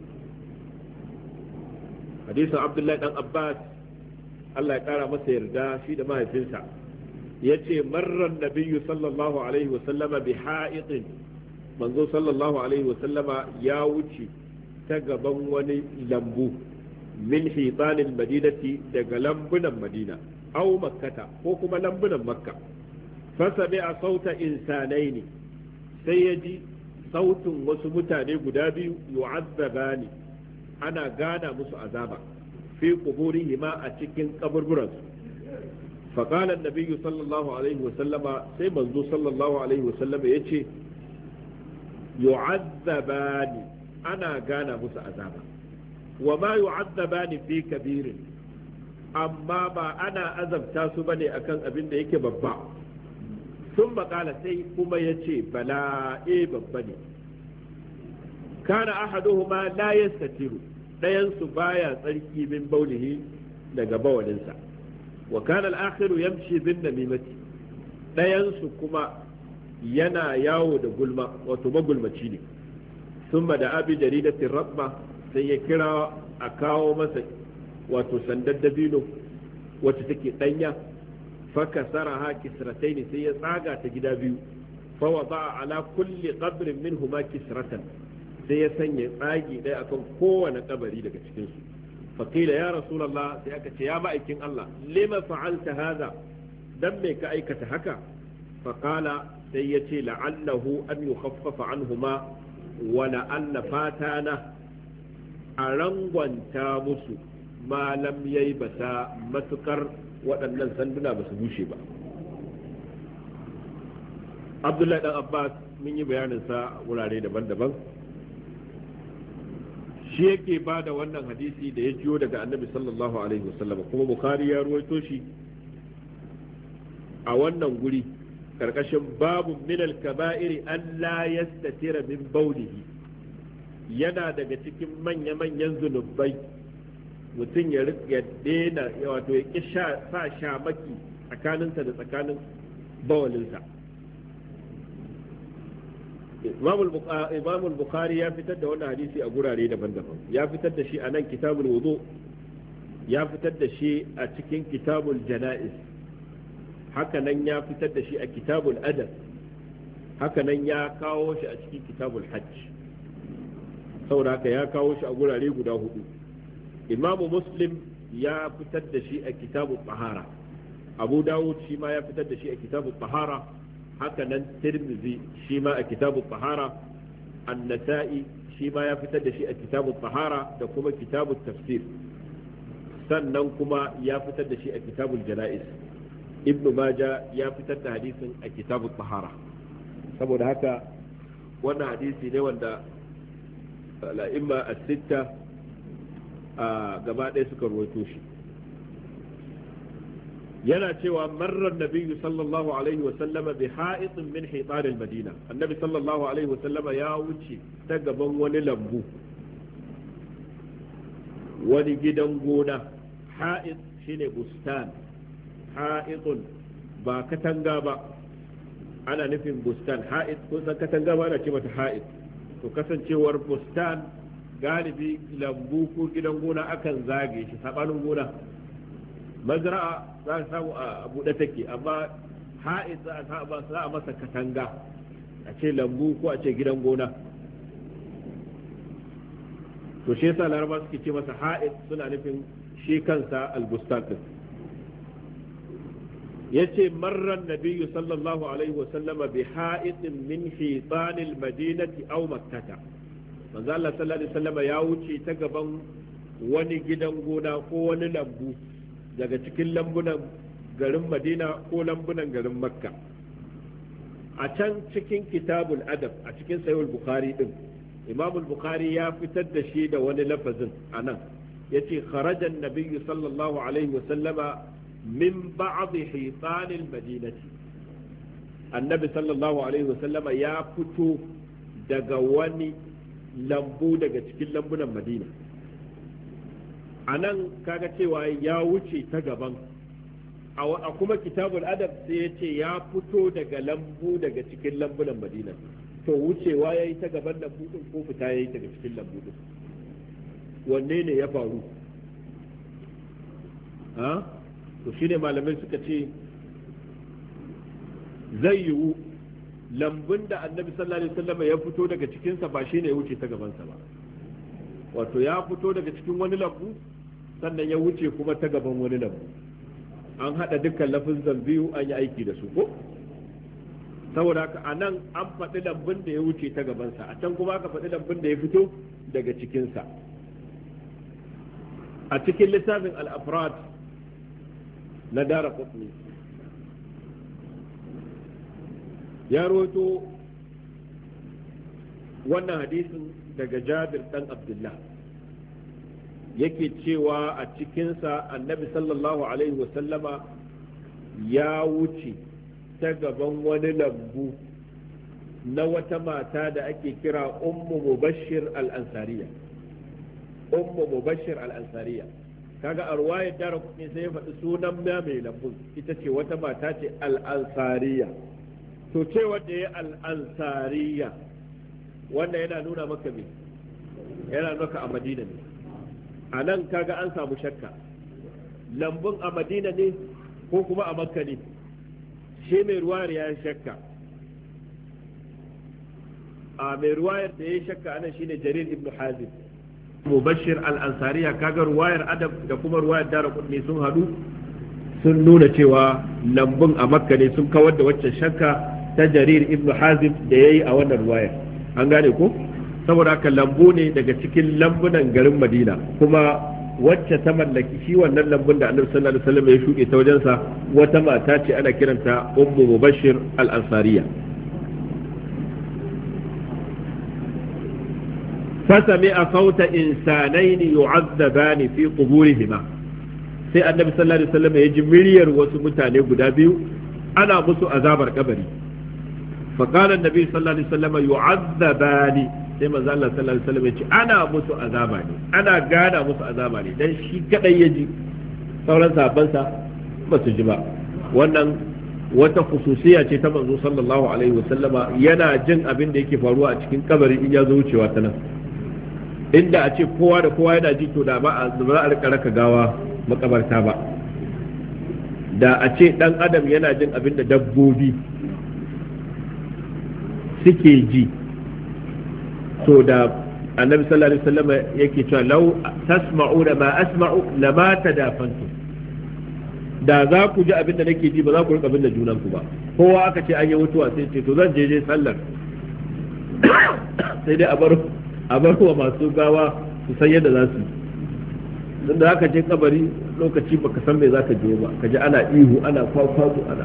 حديث عبد الله بن عباس الله يقرأ مسير دا في ما يفنسا يتي مر النبي صلى الله عليه وسلم بحائط منذ صلى الله عليه وسلم يا وجي تقبا وني لمبو min hitanin madinati daga lambunan madina au makkata ko kuma lambunan makka fasabi a sauta insanai ne sai ya ji sautin wasu mutane guda biyu yu'azzabani ana gana musu azaba fi quburihima a cikin kaburburansu فقال النبي صلى الله عليه وسلم سي منزو صلى الله عليه وسلم يتي يعذبان أنا غانا موسى عذابا وما يعذبان في كبير أما ما أنا أذب تاسو بني أكن أبن يك ببا ثم قال سي كما يتي بلا إيه ببني كان أحدهما لا يستتر لا ينسو بايا تركي من بوله لقبا وننسى وكان الآخر يمشي بالنميمة لا ينسو كما ينا ياو دا قلما وتما قلما تشيني ثم دعا بجريدة الرطبة سيكرا أكاو مسا وتسندد دبينو وتتكي قنيا فكسرها كسرتين سيساقا تجدا بيو فوضع على كل قبر منهما كسرة سيسني آجي لا أكون قوة قبري لك تشكنسو فقيل يا رسول الله سيأكت يا مائكين الله لما فعلت هذا دمك أيكة هكا فقال سيتي لعله أن يخفف عنهما ولعل فاتانا أرنغوان تامسو ما لم ييبسا متكر waɗannan sanduna ba su bushe ba. Abdullahi ɗan Abbas mun yi bayaninsa wurare daban-daban shi yake ba da wannan hadisi da ya jiyo daga annabi sallallahu alaihi wasallam kuma Bukhari ya ruwaito shi a wannan guri karkashin babu min al-kaba'iri an la yastatira min bawlihi yana daga cikin manya-manyan zunubai mutum ya daina wato ya ƙi sa shamaki tsakaninsa da tsakanin bawalinsa. Imam al-Bukhari ya fitar da wannan hadisi a gurare daban-daban, ya fitar da shi a nan kitabul wudu, ya fitar da shi a cikin kitabul jana'iz, haka nan ya fitar da shi a kitabul adab, haka nan ya kawo shi a cikin kitabul hajj. saboda haka ya kawo shi a gurare guda 4. imamu muslim ya fitar da shi a kitabul tahara, abu dawud shi ma ya fitar da shi a kitabul tahara, haka nan tirmidhi shi ma a kitabul tahara, an-nasa'i shi ma ya fitar da shi a kitabul tahara da kuma kitabul tafsir, sannan kuma ya fitar da shi a kitabul janaiz. ibnu maja ya fitar da hadisin a kitabul tahara. saboda haka wannan hadisi ne wanda al'imma as-sitta gaba ɗaya suka rawaito shi. yana cewa marar nabiyyu sallallahu alaihi wa sallama bi ha'itin min hitan al-madina, annabi sallallahu alaihi wa sallama ya wuce ta gaban wani lambu, wani gidan gona. ha'it shine bustan, ha'itun ba katanga ba, ana nufin bustan. ha'it kun san katanga ba ana ce mata ha'it, to kasancewar bustan galibi lambu ko gidan gona akan zage shi, sabanin gona mazra'a za a samu a buɗe take, amma ha'id za a masa katanga, a ce lambu ko a ce gidan gona. to shi yasa laraba suke ce masa ha'id, suna nufin shi kansa albustan din. yace marran nabiyyu sallallahu alaihi wa sallama bi ha'idin min hitanil madinati aw makkah, manzo Allah sallallahu alaihi wa sallama ya wuce ta gaban wani gidan gona ko wani lambu daga cikin lambunan garin Madina ko lambunan garin Makka. a can cikin kitabul adab a cikin sahih al-bukhari din, imam al-bukhari ya fitar da shi da wani lafazin anan, yace kharaja an-nabiy sallallahu alaihi wa sallama min ba'd hitan al-madinati, annabi sallallahu alaihi wa sallama ya fito daga wani lambu daga cikin lambunan Madina. a nan kaga cewa ya wuce ta gaban, a kuma kitabul adab sai ya ce ya fito daga lambu daga cikin lambunan Madina. to wucewa ya yi ta gaban lambu din ko fita ya yi daga cikin lambu din, wanne ne ya faru? to shine malamai suka ce zai yiwu lambun da annabi sallallahu alaihi wasallam ya fito daga cikinsa ba shine ya wuce ta gabansa ba, wato ya fito daga cikin wani lambu sannan ya wuce kuma ta gaban wani lambu. an hada dukkan lafazan biyu an yi aiki da su ko? saboda haka a nan an faɗi lambun da ya wuce ta gabansa, a can kuma aka faɗi lambun da ya fito daga cikinsa. a cikin littafin al-afrad na Daraqutni ya rawaito wannan hadisin daga Jabir dan Abdullah, yake cewa a cikinsa annabi sallallahu alaihi wasallama ya wuce ta gaban wani lambu na wata mata da ake kira ummu mubashir al-ansariya. ummu mubashir al-ansariya, kaga a ruwayar Daraqutni sai ya faɗi sunan mai lambun, ita ce wata mata ce al-ansariya. to ce wanda ya al-ansariya wanda yana nuna maka me, yana nuna a Madina ne. a nan kaga an samu shakka, lambun a Madina ne ko kuma a Makka ne? shi mai ruwayar ya shakka. a mai ruwayar da ya shakka anan shine Jarir ibn Hazim. Mubashir al-Ansariya, kaga ruwayar adab da kuma ruwayar Daraqutni sun hadu sun nuna cewa lambun a Makka ne, sun kawar da waccan shakka ta Jarir ibn Hazim da yayi a wannan ruwayar. an gane ko? saboda haka lambu ne daga cikin lambunan garin Madina, kuma wacce ta mallaki shi wannan lambun da Annabi sallallahu alaihi wasallam ya shuke ta wajensa wata mata ce ana kiranta Ummu Mubashir al-Ansariya. فسمع صوت إنسانين يعذبان في قبورهما, sai Annabi sallallahu alaihi wasallam ya ji miliyar wasu mutane guda biyu ana musu azabar kabari. فقال النبي صلى الله عليه وسلم يعذبان, sai manzo Allah sallallahu alaihi wasallam ya ce ana musu azaba ne, ana gana musu azaba ne, dan shi kadai ya ji, sauran sahabbansa ba su ji ba. wannan wata khususiya ce ta manzo sallallahu alaihi wasallama, yana jin abin da yake faruwa a cikin kabari in ya zo wucewa ta nan. inda a ce kowa da kowa yana ji to da ba a rika raka gawa makabarta ba. da a ce dan adam yana jin abin da dabbobi suke ji, to da annabi sallallahu alaihi wasallam yake cewa law tasma'una ma asma'u lama tadafantum, da za ku ji abin da nake ji ba za ku rika abin da junan ku ba. Kowa aka ce an yi mutuwa sai ce to zan je sallar sai dai a bar wa masu gawa su san yadda za su yi. da aka je kabari lokaci baka san me zaka je ba, ka ji ana ihu ana kwakwazo ana.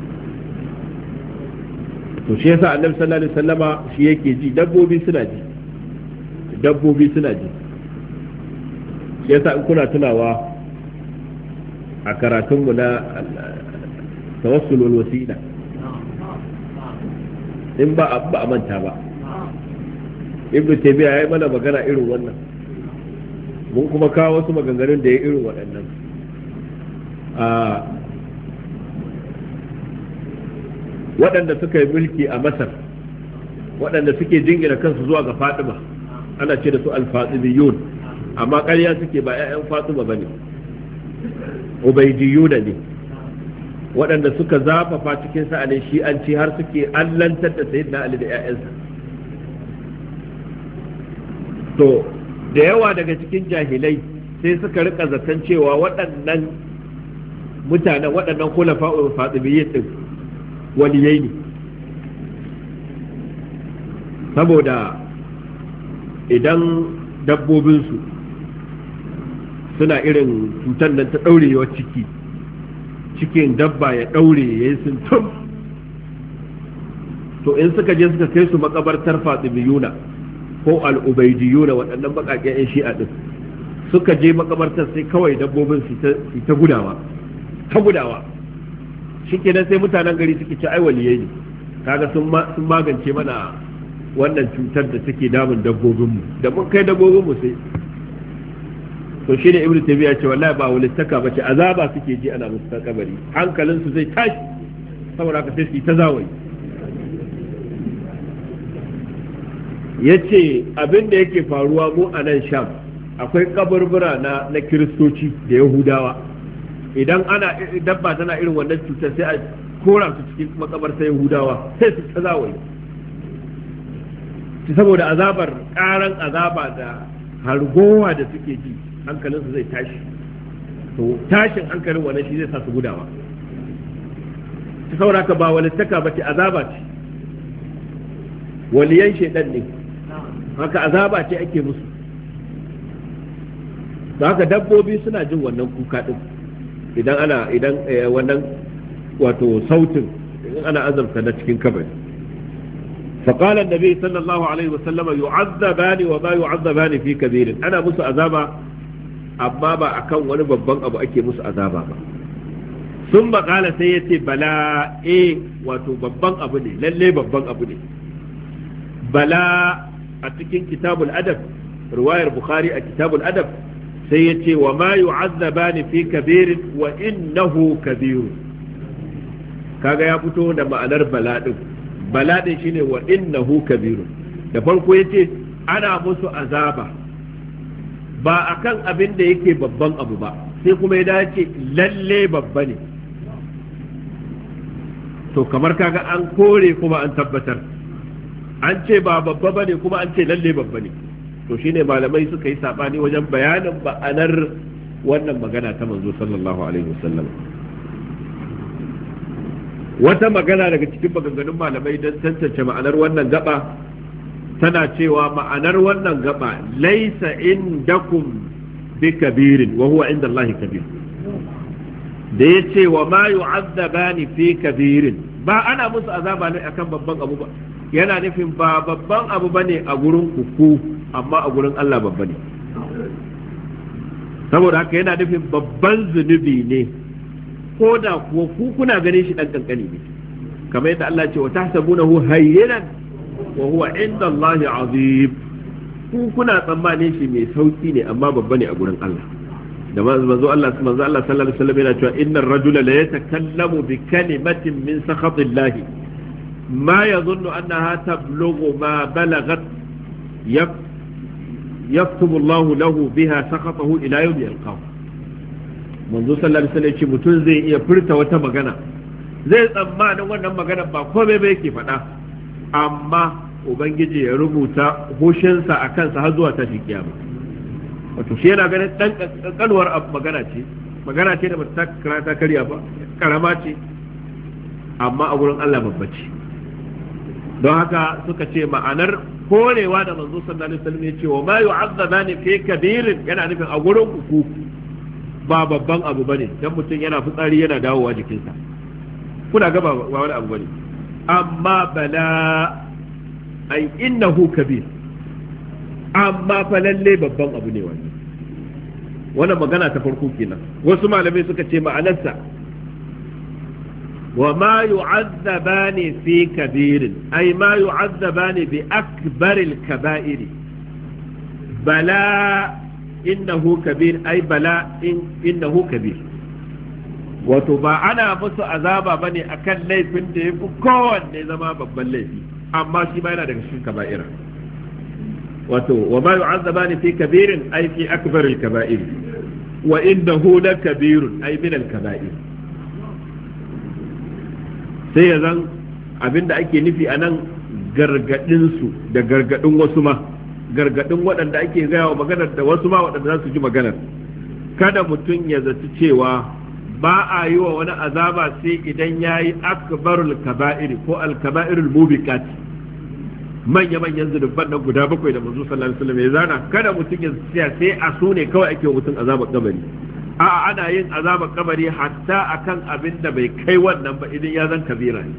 to shi yasa annabi sallallahu alaihi wasallama shi yake ji, dabbobi suna ji, dabbobi suna ji. shi yasa in kuna tunawa a karatunmu na tawassul wal wasila, in ba a manta ba, ibnu taymiya yayi mana magana irin wannan, mun kuma kawo wasu maganganun da ya irin waɗannan. Waɗanda suka yi mulki a Masar, waɗanda suke jingina kansu zuwa ga Fatima, ana ce da su al-Fatimiyun, amma ƙarya suke, ba 'ya'yan Fatima bane, Ubaydiyuna ne, waɗanda suka zafafa cikin sa'anin shi'anci har suke allantar da Sayyidina Ali da 'ya'yansa. To da yawa daga cikin jahilai sai suka rika zaton cewa waɗannan mutanen, waɗannan khulafa'ul fatimiyyin din waliyai ne, saboda idan dabbobinsu suna irin cutar nan ta ɗaurewar cikin dabba ya ɗaure ya yi sintum, to in suka je suka kai su makabartar fatimiyuna ko al'ubaidiyuna, waɗannan baƙaƙen 'yan shi'a ɗin, suka je makabartar sai kawai dabbobin su ta gudawa shi kenan sai mutanen gari suke ci ai waliyai ne, kaga sun magance mana wannan cutar da take damun dabbobinmu, da mun kai dabbobinmu sai. to shi ne ibnu tabiya ce wallahi ba walittaka ba ce, azaba suke ji ana musu kabari, hankalinsu zai tashi, saboda haka sai su ta zawayi. ya ce abin da yake faruwa mu a nan Sham, akwai kaburbura na kiristoci da yahudawa, idan ana dabba tana irin wannan cutar sai a kora su cikin makabarta yahudawa sai su ta zawayi, saboda azabar, karan azaba da hargowa da suke ji, hankalinsu zai tashi. to tashin hankalin wannan shi zai sa su gudawa. saboda ka ba walittaka ba ce, azaba ce, waliyan shaidan ne, haka azaba ce ake musu. da haka dabbobi suna jin wannan kuka din idan wannan wato sautin idan ana azabta na cikin kabari. فقال النبي صلى الله عليه وسلم يعذبان وما يعذبان في كبير. أنا musu azaba amma ba akan wani babban abu ake musu azaba ba. sun maƙala sai ya ce bala, wato babban abu ne, lalle babban abu ne. bala a cikin kitabul adab, riwayar bukhari a kitabul adab, sai ya ce wa ma yu'azzabani fi kabirin wa innahu kabirun. kaga ya fito da ma'anar bala din, bala din shine wa innahu kabirun. da farko yace ana musu azaba ba akan abin da yake babban abu ba, sai kuma ya dace lalle babba ne. to kamar kaga an kore kuma an tabbatar, an ce ba babba bane kuma an ce lalle babba ne. to shine malamai suka yi sabani wajen bayanin ma'anar wannan magana ta manzo sallallahu alaihi wasallam. wata magana daga cikin maganganun malamai don tantance ma'anar wannan gaba tana cewa ma'anar wannan gaba laisa indakum bi kabirin wa huwa inda Allah kabir. da ya ce wa ma yu'azzabani fi kabirin, ba ana musu azaba ne akan babban abu ba, yana nufin ba babban abu bane a gurin ku, amma a gurin Allah babba ne. saboda haka yana nufin babban zunubi ne, ko da kuwa ku kuna ganin shi dan kankani ne, kamar yadda Allah ce wa tahsabunahu hayyinan wa huwa inda Allah azim. ku kuna tsammanin shi mai sauki ne amma babba ne a gurin Allah. da manzo Allah sallallahu alaihi wasallam yana cewa innar rajula la yatakallamu bi kalimatin min sakhatillah ma yadhunnu annaha tablughu ma balagat yaktubu Allah lahu biha sakhatahu ila yawm yalqahu. manzo sallallahu alaihi wasallam ce mutum zai iya furta wata magana zai tsammanin wannan magana ba komai ba yake faɗa amma ubangiji ya rubuta hushinsa a kansa har zuwa tashi kiyama wato shi yana ganin dan kankanuwar magana ce da bata ta karya ba karama ce amma a gurin Allah babba ce don haka suka ce ma'anar korewa da manzo sallallahu alaihi wasallam ya ce wa ma yu'azzabani fi kabirin yana nufin a gurin ku ba babban abu bane dan mutum yana fitsari yana dawowa jikinsa kuna ga ba wani abu bane amma bala ai innahu kabir amma fa lalle babban abu ne wannan magana ta farko kenan wasu malamai suka ce ma'anarsa wa ma yu'azzabani fi kabirin ai ma yu'azzabani bi akbaril kaba'iri bala innahu kabir ai bala innahu kabir wato ba ana musu azaba bane akan laifin da yafi kowanne zama babban laifi amma shi ba yana daga cikin kaba'ira wato wa ma yu'azzabani fi kabirin ay fi akbar al-kaba'ir wa innahu la kabirun ay min al-kaba'ir sai yazan abinda ake nufi anan gargadin su da gargadin wasu ma gargadin waɗanda ake gaya wa maganar da wasu ma waɗanda za su ji maganar kada mutum ya zaci cewa ba a yi wa wani azaba sai idan ya yi akbarul kaba'iri ko al-kaba'irul mubiqat manya-manyan zunuban nan guda 7 da manzo sallallahu alaihi wasallam ya zana kada mutum ya tsaya sai a su ne kawai ake wa mutum azabar kabari a'a ana yin azabar kabari hatta akan abin da bai kai wannan ba idan ya zan kabira ne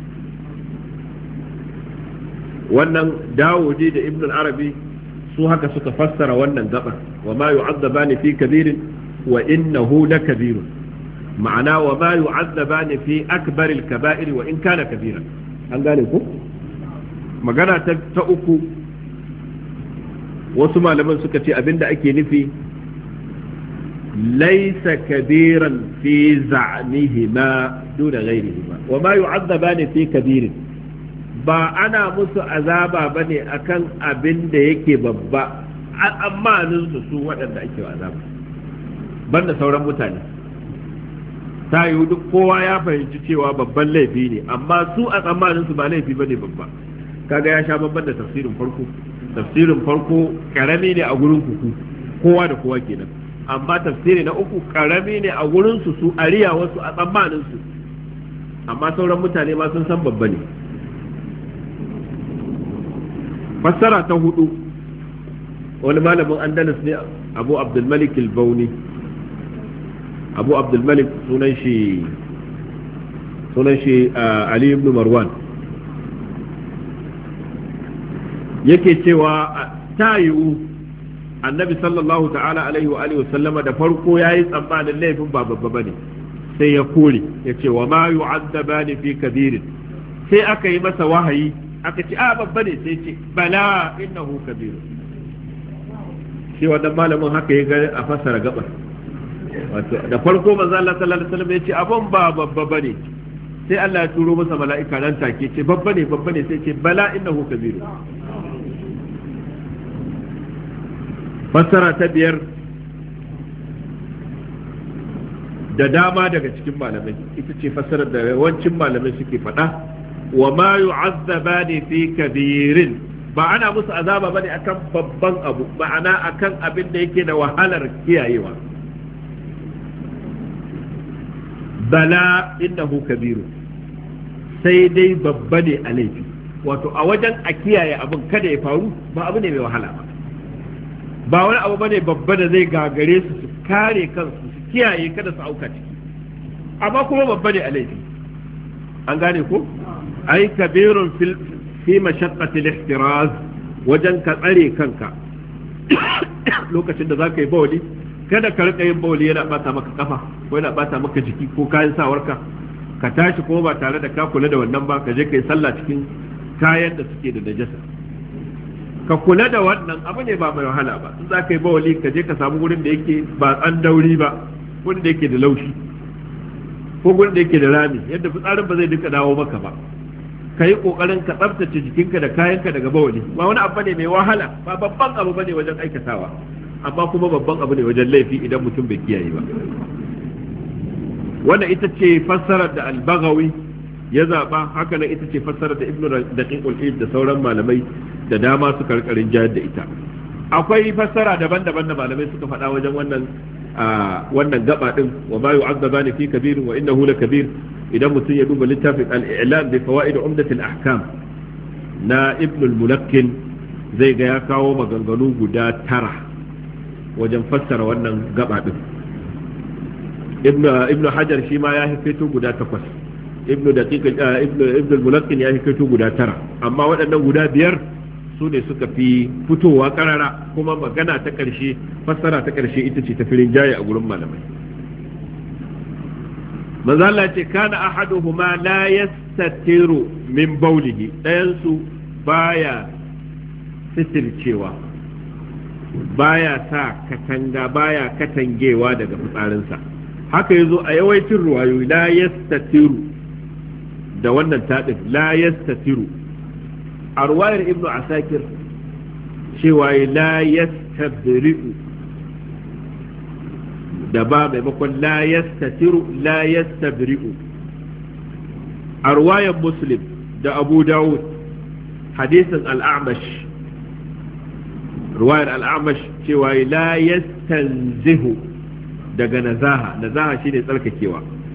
wannan Dawudi da Ibn al-Arabi su haka suka fassara wannan gaba wa ma yu'azzabani fi kabirin wa innahu lakabirun ma'ana wa ma yu'azzabani fi akbaril kaba'ir wa in kana kabiran an gane ku magana ta uku wasu malaman suka ce abinda ake nufi laysa kabiran fi za'nihima duna ghayrihima wa ma yu'azzabani fi kabirin ba ana musu azaba bane akan abin da yake babba amma su waɗanda ake azaba banda sauran mutane ta yiwu duk kowa ya fahimci cewa babban laifi ne amma su a tsammanin su ba laifi bane babba kaga ya sha babban da tafsirin farko karami ne a gurin ku kowa da kowa kenan amma tafsiri na uku karami ne a gurin su ariya wasu a tsammanin su amma sauran mutane ma sun san babba ne fassara ta hudu wani malamin andalus ne abu abdulmalik al-bauni abu abdulmalik sunan shi ali ibn marwan yake cewa ta yiwu annabi sallallahu ta'ala alaihi wa alihi sallama da farko yayi tsammanin laifin ba babba bane sai ya kore ya ce wa ma yu'azzabani fi kabirin sai aka yi masa wahayi aka ce a babba ne sai ce bala innahu kabir shi wannan malamin haka ya ga a fassara gabar wato da farko manzo Allah sallallahu alaihi wasallam ya ce abun ba babba bane sai Allah ya turo masa mala'ika nan take ce babba ne sai ce bala innahu kabir fassara ta biyar da dama daga cikin malamai ita ce fassarar da yawancin malamai suke faɗa wa ma yu'azzabani fi kabirin ba ana musu azaba bane akan babban abu ma'ana akan abin da yake da wahalar kiyayewa bala innahu kabiru sai dai babba ne a laifi wato a wajen a kiyaye abin kada ya faru ba abu ne mai wahala ba wani abu bane babba da zai gagare su kare kansu su kiyaye kada su auka ciki amma kuma babba ne a laifi an gane ko ai kabirun fi mashaqqati al-ihtiraz wajen ka tsare kanka lokacin da zaka yi bawli kada ka rika yin bawli yana bata maka kafa ko yana bata maka jiki ko kayan sawarka ka tashi kuma ba tare da ka kula da wannan ba ka je kai sallah cikin kayan da suke da najasa ka kula da wannan abu ne ba mai wahala ba in zaka yi bawli ka je ka samu gurin da yake ba tsan dauri ba gurin da yake da laushi ko gurin da yake da rami yadda fitsarin ba zai duka dawo maka ba ka yi kokarin ka tsaftace jikinka da kayanka daga bawali ba wani abu ne mai wahala ba babban abu bane wajen aikatawa amma kuma babban abu ne wajen laifi idan mutum bai kiyaye ba wannan ita ce fassarar da al-Baghawi ya zaba, haka nan ita ce fassarar da Ibn Daqiq al-Eid da sauran malamai da dama suka rikarin jayar da ita. Akwai fassara daban-daban da malamai suka faɗa wajen wannan gaba din, wa ma yu'azzabani fi kabirin wa innahu lakabir. Idan mutum ya duba littafin al-I'lam bi fawaid umdat al-ahkam na Ibn al-Mulakkin zai ga ya kawo maganganu guda 9 wajen fassara wannan gaba din. Ibn Hajar shi ma ya hikaito guda 8, Ibn al-Mulakkin ya hikaito guda 9, amma waɗannan guda 5 su ne suka fi fitowa karara, kuma magana ta ƙarshe, fassara ta ƙarshe ita ce ta firin jaye a gurin malamai. manzo Allah ce kana ahaduhuma la yastatiru min bawlihi, ɗayan su baya sitircewa, baya sa katanga, baya katangewa daga fitsarinsa. Haka yazo a yawancin ruwayoyi la yastatiru da wannan tadin la yastatiru. A ruwayar Ibnu Asakir cewa la yastabri'u da ba maimakon la yastatiru la yastabri'u. A ruwayar Muslim da Abu Dawud hadisin al-A'mash, ruwayar al-A'mash cewa la yastanzihu daga nazaha shine tsarkakewa.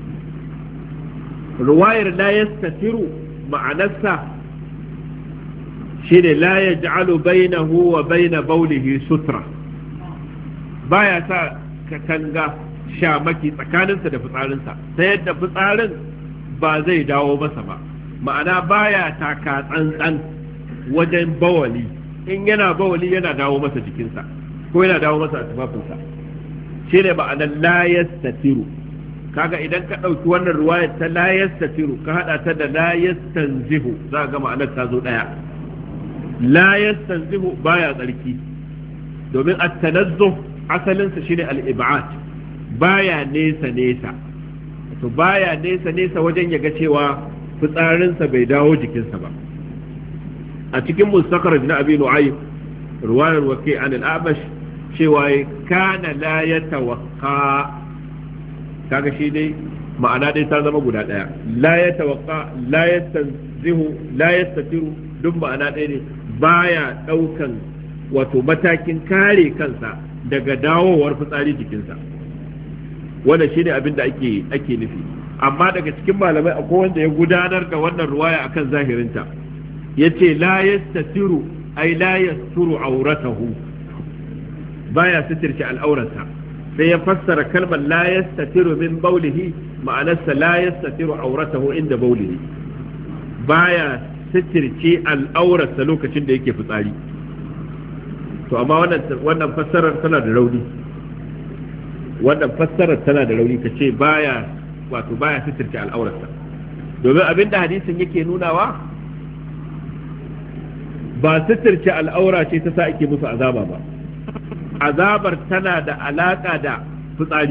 Ruwayar la yastatiru ma'anarsa shine la yaj'alu bainahu wa baina bawlihi sutra, baya sa katanga shamaki tsakaninsa da fitsarinsa ta yadda fitsarin ba zai dawo masa ba, ma'ana baya taka tsantsan wajen bawali, in yana bawali yana dawo masa jikinsa ko yana dawo masa tufafinsa, shine ma'anar la yastatiru. Kaga idan ka ɗauki wannan ruwayar ta la yastatiru ka haɗa ta da la yastanzihu za ga ma'anar ta zo ɗaya. La yastanzihu baya tsarki, domin at-tanazzuh asalinsa shine al-ib'ad, baya nesa to baya nesa wajen ya ga cewa fitsarinsa bai dawo jikinsa ba. A cikin mustakhraj na Abi Nu'aym ruwayar Waki' an al-A'mash cewa kana la yatawaqqa, kaga shi dai ma'ana dai ta zama guda daya, la yatawaqqa la yastanzihu la yastatiru duk ma'ana ɗaya ne, baya ɗaukan wato matakin kare kansa daga dawowar fitsari jikinsa. Wannan shine abin da ake nufi. Amma daga cikin malamai akwai wanda ya gudanar da wannan ruwaya akan zahirinta, yace la yastatiru ay la yasturu auratahu, baya sitirce al'aurarsa, sai ya fassara kalmar la yastatiru min bawlihi ma'anarsa la yastatiru auratahu inda bawlihi, baya sitirce al'aurarsa lokacin da yake fitsari. To amma wannan fassarar tana da rauni, kace baya sitirce al'aurarsa, domin abinda hadisin yake nunawa ba sitirce al'aura ce ta sa ake musu azaba ba, azabar tana da alaka da fitsari,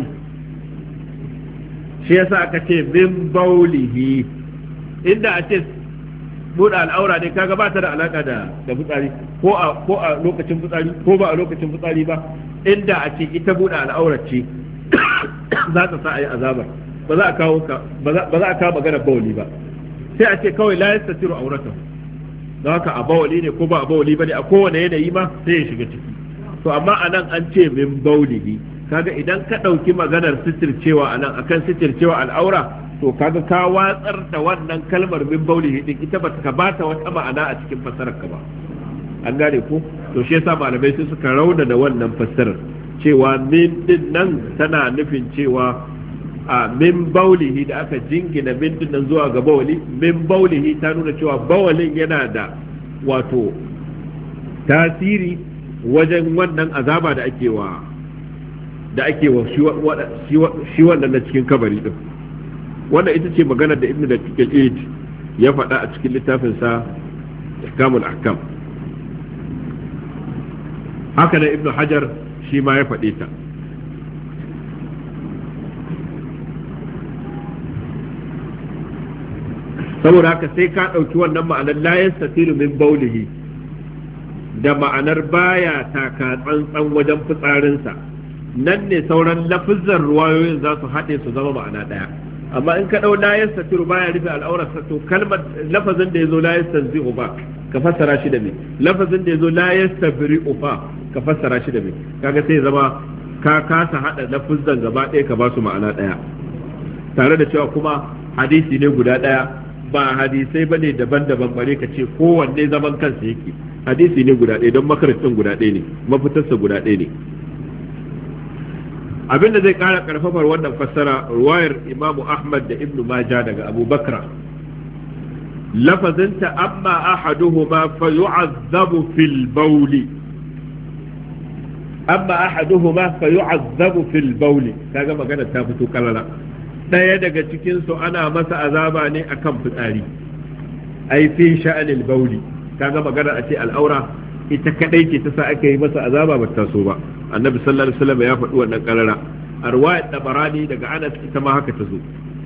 shi yasa aka ce min baulihi. Inda a ce buɗe al'aura ne kaga ba ta da alaka da fitsari, ko a lokacin fitsari ko ba a lokacin fitsari ba. Inda a ce ita buɗe al'aura ce za ta sa a yi azabar, ba za a kawo magana bawali ba, sai a ce kawai la yastatiru auratahu, don haka a bawali ne ko ba a bawali ba ne, a kowane yanayi ma sai ya shiga ciki. To amma anan an ce min baulihi, kaga idan ka ɗauki maganar sitircewa anan akan sitircewa al'aura, to kaga ka watsar da wannan kalmar min baulihi din, ita ba ta bata wata ma'ana a cikin fassarar ka ba. An gane ko? To shi yasa malamai sai suka rauna da wannan fassarar cewa min din nan tana nufin cewa a min baulihi da aka jingina min din nan zuwa ga bawali, min baulihi ta nuna cewa bawalin yana da wato tasiri wajen wannan azaba da ake wa shi wannan na cikin kabari din. Wannan ita ce maganar da Ibn Daqiq al-Eid ya faɗa a cikin littafinsa Ihkamul Ahkam. Haka da Ibn Hajar shi ma ya faɗe ta. Saboda haka sai ka ɗauki wannan ma'anar la yastatiru min baulihi da ma'anar baya taka tsantsan wajen fitsarinsa, nan ne sauran lafizan ruwayoyin za su haɗe su zama ma'ana ɗaya. amma in ka dau la yastatiru baya rufe al'aurarsa to kalmar lafazin da yazo la yastanzihu ba ka fassara shi da me lafazin da yazo la yastabri'u fa ka fassara shi da me kaga sai zama ka kasa hada lafuzan gaba ɗaya ka ba su ma'ana ɗaya tare da cewa kuma hadisi ne guda ɗaya ba hadisai bane daban-daban bare ka ce kowanne zaman kansa yake hadisi ne guda ɗaya don makarantin guda ɗaya ne mafitarsa guda ɗaya ne abinda zai kara karfafar wannan fassara ruwayar imamu ahmad da ibnu majah daga abu bakra lafazinta amma ahaduhuma fa yu'azzabu fil bawli amma ahaduhuma fa yu'azzabu fil bawli kaga magana ta fito kalala daya daga cikin su ana masa azaba ne akan fitsari ai fi sha'anil bawli kaga magana a ce al'aura ita kadai ce ta sa aka yi masa azaba ba ta so ba annabi sallallahu alaihi wasallam ya faɗi wannan karara a riwayat tabarani daga Anas ita ma haka ta zo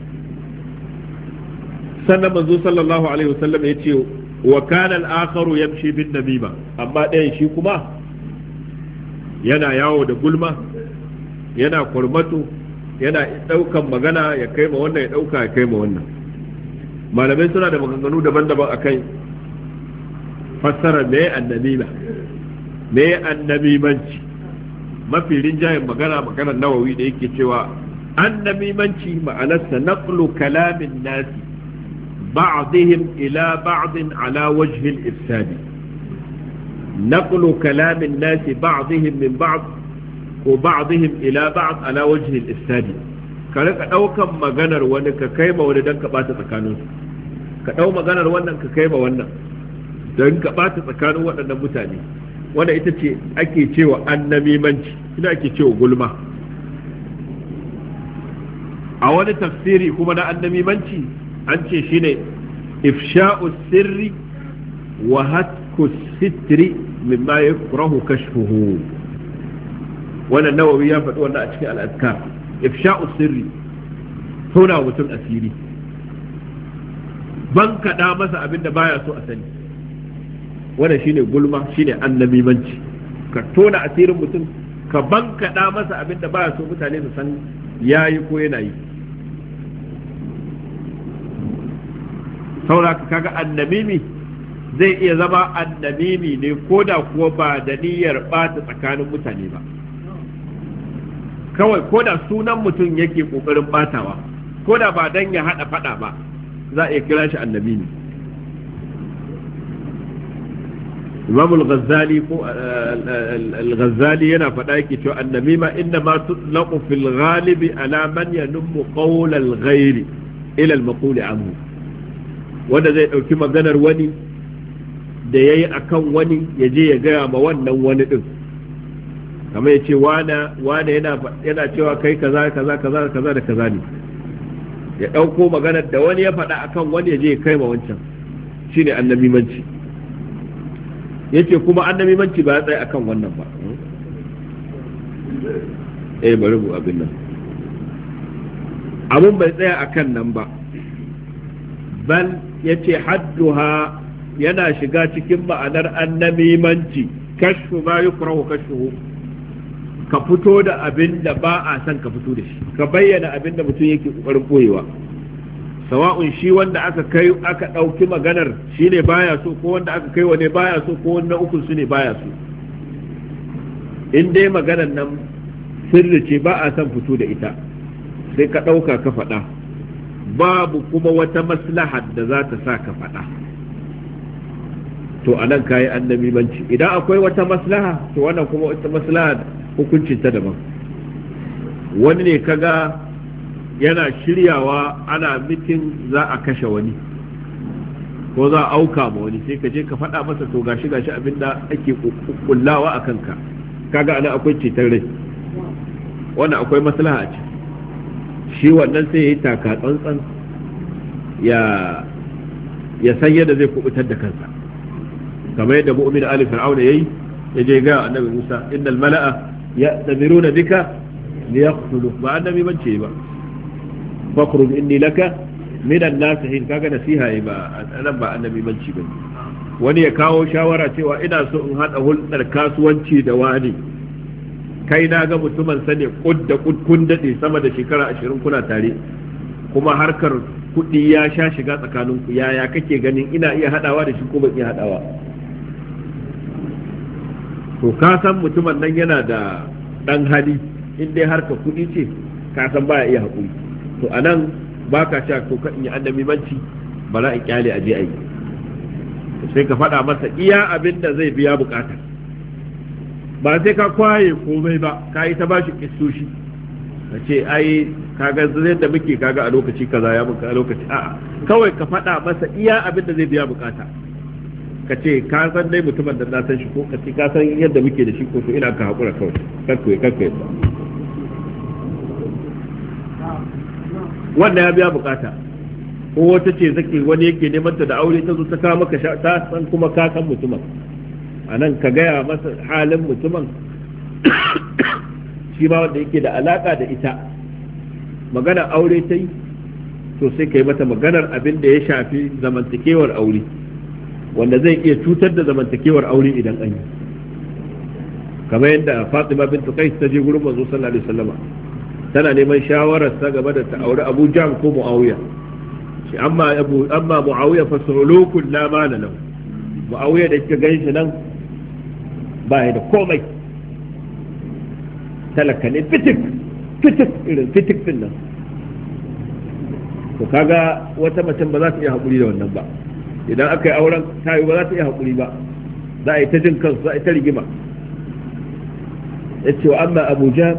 sannan manzo sallallahu alaihi wasallam ya ce wa kana al-akharu yamshi bin namima amma ɗayan shi kuma yana yawo da gulma yana kurmato yana daukan magana ya kai ma wannan ya dauka ya kai ma wannan malamai suna da maganganu daban-daban akan fassara me annamima me annamimanci mafi rinjayen maganar nawawi da yake cewa annamimanci ma'anarsa naqlu kalamin nasi ba'dihim ila ba'din ala wajhi al-ifsad naqlu kalamin nasi ba'dihim min ba'd ko ba'dihim ila ba'd ala wajhi al-ifsad ka rika daukan maganar wani ka kai ma wani dan ka bata tsakaninsu ka dau maganar wannan ka kai ma wannan don ka ɓata tsakanin waɗannan mutane wanda ita ce ake cewa annamimanci ina ake cewa gulma a wani tafsiri kuma na annamimanci an ce shine ifsha'u sirri wa hatku sitri mimma yakrahu kashfuhu wannan nawawi ya faɗi wannan a cikin al'adkar ifsha'u sirri tona mutum asiri ban kaɗa masa abin da baya so a sani wannan shine gulma shine annamimanci ka tona asirin mutum ka bankaɗa masa abin da baya so mutane su san yayi ko yana yi saboda kaga annamimi zai iya zama annamimi ne ko da kuwa ba da niyyar ɓata tsakanin mutane ba kawai ko da sunan mutum yake ƙoƙarin ɓatawa ko da ba dan ya haɗa faɗa ba za a iya kira shi annamimi imam al-ghazali ko al-ghazali yana faɗa yake cewa annamima inna ma tutlaqu fil ghalibi ala man yanummu qawl al-ghayri ila al-maqul anhu wanda zai dauki maganar wani da yayi akan wani ya je ya gaya ma wannan wani din kamar ya ce wane yana cewa kai kaza kaza kaza kaza da kaza ne ya dauko maganar da wani ya faɗa akan wani ya je ya kai ma wancan shine annamimanci yace kuma annamimanci ba ya tsaya akan wannan ba bari bu abin nan abun bai tsaya akan nan ba bal yace hadduha yana shiga cikin ma'anar annamimanci kashfu ma yukrahu kashfuhu ka fito da abin da ba a son ka fito da shi ka bayyana abin da mutum yake kokarin koyewa sawa'un shi wanda aka ɗauki maganar shi ne baya so ko wanda aka kai wa ne baya so ko wanda ukun su ne baya so in dai maganar nan sirri ce ba a son fito da ita sai ka ɗauka ka faɗa babu kuma wata maslaha da za ta sa ka faɗa to anan kayi annabimanci idan akwai wata maslaha to wannan kuma wata maslaha hukuncin ta daban wani ne kaga yana shiryawa ana mitin za a kashe wani ko za a auka ma wani sai ka je ka faɗa masa to gashi abinda ake kullawa a kanka kaga ana akwai cetar rai wannan akwai maslaha a ciki shi wannan sai ya yi taka tsantsan ya san yadda zai kubutar da kansa kamar yadda mu'min ali fir'auna yayi ya je ga annabi Musa innal mala'a ya'tamiruna bika liyaqtulu ba annabi bance ba fakhruj inni laka min an-nasihin kaga nasiha ba anan ba annabi bance ba wani ya kawo shawara cewa ina so in hada hulɗar kasuwanci da wani kai na ga mutumin sane kud da kud kun dade sama da shekara 20 kuna tare kuma harkar kuɗi ya sha shiga tsakaninku, yaya kake ganin ina iya haɗawa da shi ko ban iya haɗawa? to ka san mutumin nan yana da ɗan hali, in dai harkar kuɗi ce ka san baya iya haƙuri, to anan baka cewa to ka in yi annabi manci bara in kyale aje ayi, sai ka faɗa masa iya abin da zai biya bukata, ba sai ka kwaye komai ba ka yi ta bashi kistoshi ka ce ai kaga zai da muke kaga a lokaci kaza ya muka a lokaci, a'a kawai ka faɗa masa iya abin da zai biya bukata, ka ce ka san dai mutumin da na san shi, ko ka ce ka san yadda muke da shi, ko to ina ka haƙura kawai kakkai wannan ya biya bukata. Ko wata ce zake wani yake neman ta da aure ta zo ta kawo maka ta san kuma ka san mutumin, a nan ka gaya masa halin mutumin shi ma wanda yake da alaka da ita, maganar aure ta yi to sai ka yi mata maganar abin da ya shafi zamantakewar aure wanda zai iya cutar da zamantakewar aure idan an yi, kamar yadda Fatima bintu Qais ta je gurin manzo sallallahu alaihi wasallam tana neman shawarar sa game da ta aure Abu Jahl ko Muawiya, shi amma Muawiya fa sulukun la mala lahu, Muawiya da kika ganshi nan ba ya da komai, talaka ne fitik irin fitik din nan, to kaga wata macen ba za ta iya haƙuri da wannan ba, idan aka yi auren tayi ba za ta iya haƙuri ba, za a yi ta jin kansu, za a yi ta rigima. yace wa amma Abu Jahl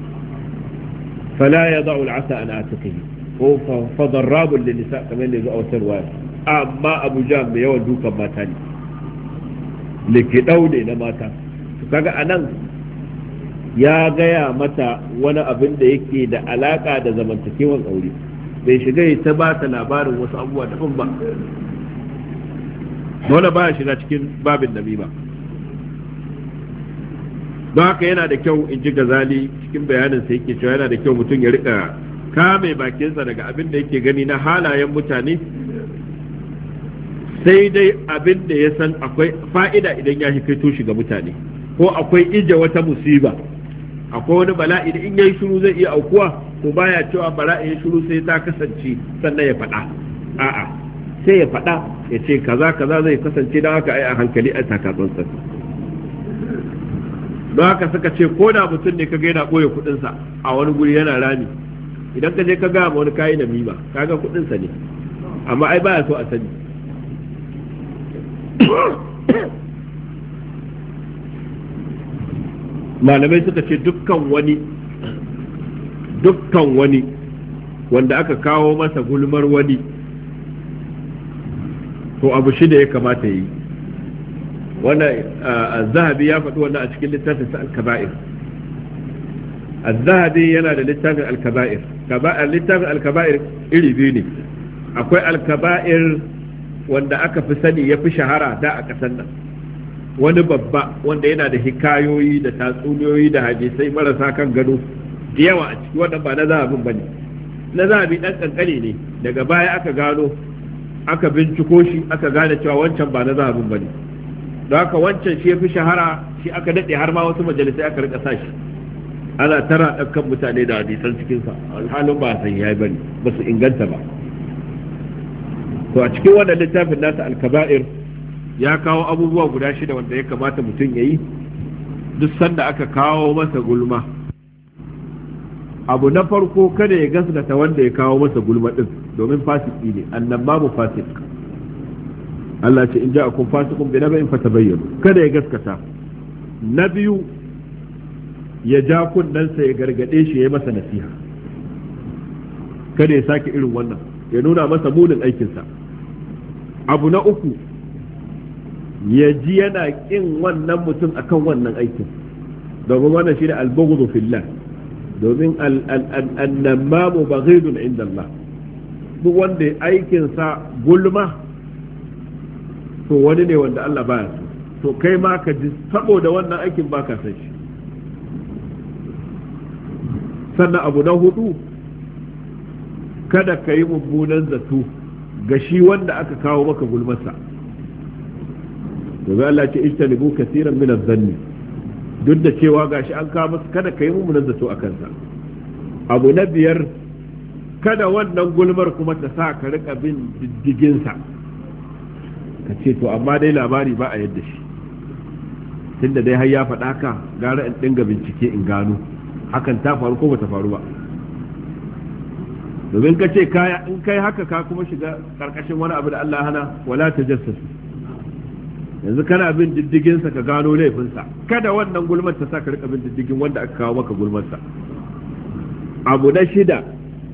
fala yada'u al'asa an atiqihi ko fa darrabun lin nisa kamar da zuwa wata ruwaya, amma Abu Jahl mai yawan dukan mata ne, likidau ne na mata, to kaga anan ya gaya mata wani abin da yake da alaka da zamantakewar aure, bai shiga ta ba ta labarin wasu abubuwa daban ba, dole baya shiga cikin babin namima. Don haka yana da kyau, in ji Gazali cikin bayanin sa yake cewa yana da kyau mutum ya rika kame bakinsa daga abin da yake gani na halayen mutane, sai dai abin da ya san akwai fa'ida idan ya hikaito shi ga mutane, ko akwai ije wata musiba, akwai wani bala'i da in yayi shiru zai iya aukuwa, to baya cewa bala'i ya shiru sai ta kasance sannan ya faɗa, a'a sai ya faɗa ya ce kaza zai kasance, don haka ai a hankali a takatsantsan. Don haka suka ce ko da mutum ne kaga yana ɓoye kuɗinsa a wani guri yana rami, idan ka je ka gaya ma wani kayi na mima kaga kuɗinsa ne, amma ai baya so a sani. Malamai suka ce dukkan wani wanda aka kawo masa gulmar wani, to abu shida ya kamata yi. wannan az-Zahabi ya faɗi wannan a cikin littafin sa al-Kaba'ir. Az-Zahabi yana da littafin al-Kaba'ir, littafin al-Kaba'ir iri biyu ne, akwai al-Kaba'ir wanda aka fi sani ya fi shahara da a ƙasar nan, wani babba wanda yana da hikayoyi da tatsuniyoyi da hadisai marasa kan gado da yawa a ciki, wannan ba na Zahabin bane, na Zahabi dan kankane ne, daga baya aka gano, aka binciko shi aka gane cewa wancan ba na Zahabin bane, don haka wancan shi ya fi shahara, shi aka daɗe har ma wasu majalisai aka rika sashi ana tara ɗaukan mutane da hadisan cikinsa, alhalin ba san yayi bane, ba su inganta ba. To a cikin wannan littafin nasa al-Kaba'ir ya kawo abubuwa guda shida wanda ya kamata mutum ya yi duk sanda aka kawo masa gulma. Abu na farko, kada ya gaskata wanda ya kawo masa gulma din, domin fasiki ne, annamamu fasik. Allah ce in ja'akum fasiqun bi naba'in fatabayyanu, kada ya gaskata. Na biyu, ya ja kunnensa ya gargade shi ya yi masa nasiha, kada ya sake irin wannan, ya nuna masa munin aikinsa. Abu na uku, ya ji yana kin wannan mutum akan wannan aikin, domin wannan shi ne al-bughdu fillah, domin annamamu baghidun inda Allah, duk wanda aikinsa gulma to wani ne wanda Allah baya so, to kai ma ka ji saboda wannan aikin baka san shi. Sannan abu na hudu, kada ka yi mummunan zato ga shi wanda aka kawo maka gulmarsa, domin Allah ce ijtanibu kaseeran min adh-dhanni, duk da cewa gashi an kawo masa, kada ka yi mummunan zato a kansa. Abu na biyar, kada wannan gulmar kuma ta sa ka rika bin diddiginsa ka ce to amma dai labari ba a yadda shi tunda dai har ya faɗa ka gara in dinga bincike in gano hakan ta faru ko bata faru ba domin ka ce kaya in kai haka ka kuma shiga karkashin wani abu da Allah hana wala tajassasu yanzu kana bin diddiginsa ka gano laifinsa kada wannan gulmar ta sa ka rika bin diddigin wanda aka kawo maka gulmarsa. Abu na 6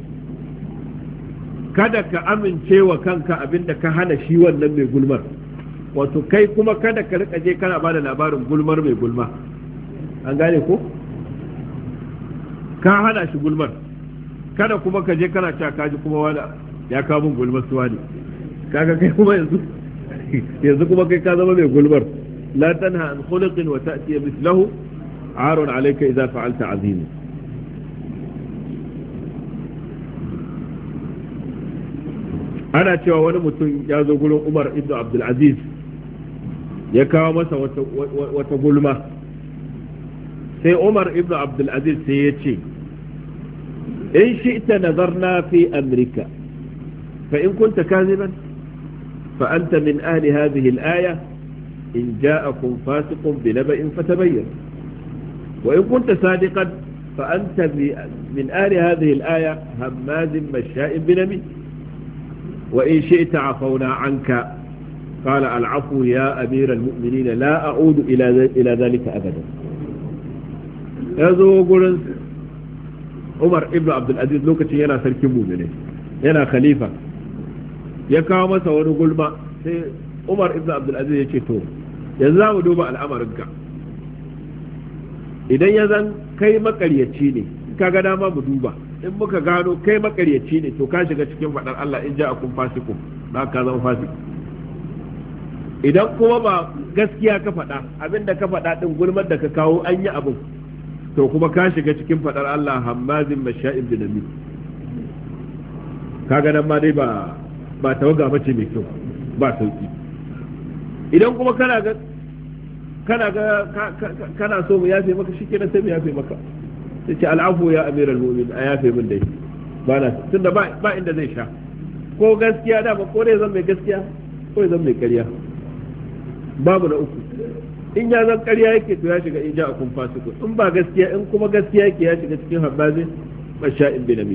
kada ka amince wa kanka abinda ka hana shi wannan mai gulmar, wato kai kuma kada ka rika je kana bada labarin gulmar mai gulma, an gane ko ka hana shi gulmar, kada kuma ka je kana cewa kaji kuma wani ya kawo min gulmar suwa ne, kaga kai kuma yanzu kuma kai ka zama mai gulmar. la tanha an khuluqin wa ta'ti mithlahu arun alayka idza fa'alta azim. ana cewa wani mutum ya zo gurin Umar ibn Abdul Aziz ya kawo masa wata gulma, sai Umar ibn Abdul Aziz sai ya ce in shi'ta nazarna fi amrika fa in kunta kaziban fa anta min ahli hadhihi al-aya in ja'akum fasiqun bi naba'in fatabayyan wa in kunta sadiqan fa anta min ahli hadhihi al-aya hammazin masha'in bi nabi wa in shi'ta afawna anka قال العفو يا أمير المؤمنين لا أعود إلى ذلك أبدا. يزو قرن عمر ابن عبد العزيز لوكتي ينا سركي مؤمنين ينا خليفة يكاو مسا ونقول ما عمر ابن عبد العزيز يشتو يزاو دوبا الأمر انك idan ya zan kai makaryaci ne ka ga dama mu duba in muka gano kai makaryaci ne to ka shiga cikin faɗar Allah in ja'akum fasiqun ba ka zama fasik. Idan kuma ba gaskiya ka faɗa abinda ka faɗa ɗin gulmar da ka kawo an yi abin to kuma ka shiga cikin faɗar Allah hammazin masha'in binami, kaga nan ma dai ba tawaga mace mai kyau ba sauki. Idan kuma kana so mu yafe maka shikenan sai mu yafe maka, sai ce al'afu ya amiral mu'min a yafe min dai ba na tunda ba inda zai sha ko gaskiya da ba ko dai zan mai gaskiya ko zan mai ƙarya. Babu na uku in ya zan ƙarya yake to ya shiga in ja akun fasiku, in ba gaskiya in kuma gaskiya yake ya shiga cikin habbazin masha'in binami.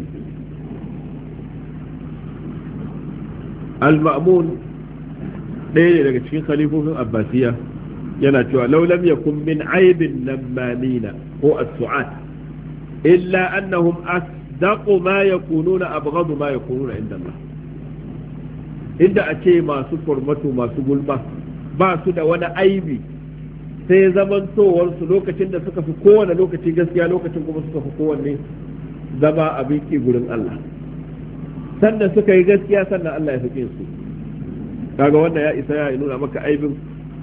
Al-Ma'mun ɗaya ne daga cikin khalifofin Abbasiya yana cewa law lam yakun min aibin namamina ko as-su'at illa annahum asdaqu ma yakununa abghadu ma yakununa inda Allah. Inda a ce masu kurmatu masu gulma ba su da wani aibi sai zamantowarsu lokacin da suka fi kowane lokaci gaskiya lokacin kuma suka fi kowanne zama abin ki gurin Allah, sannan suka yi gaskiya sannan Allah ya fi su. Kaga wannan ya isa ya nuna maka aibin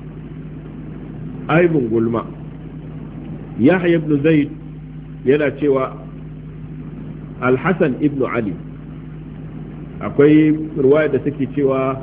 gulma. Yahya ibn Zaid yana cewa Al-Hasan ibn Ali, akwai ruwaya da take cewa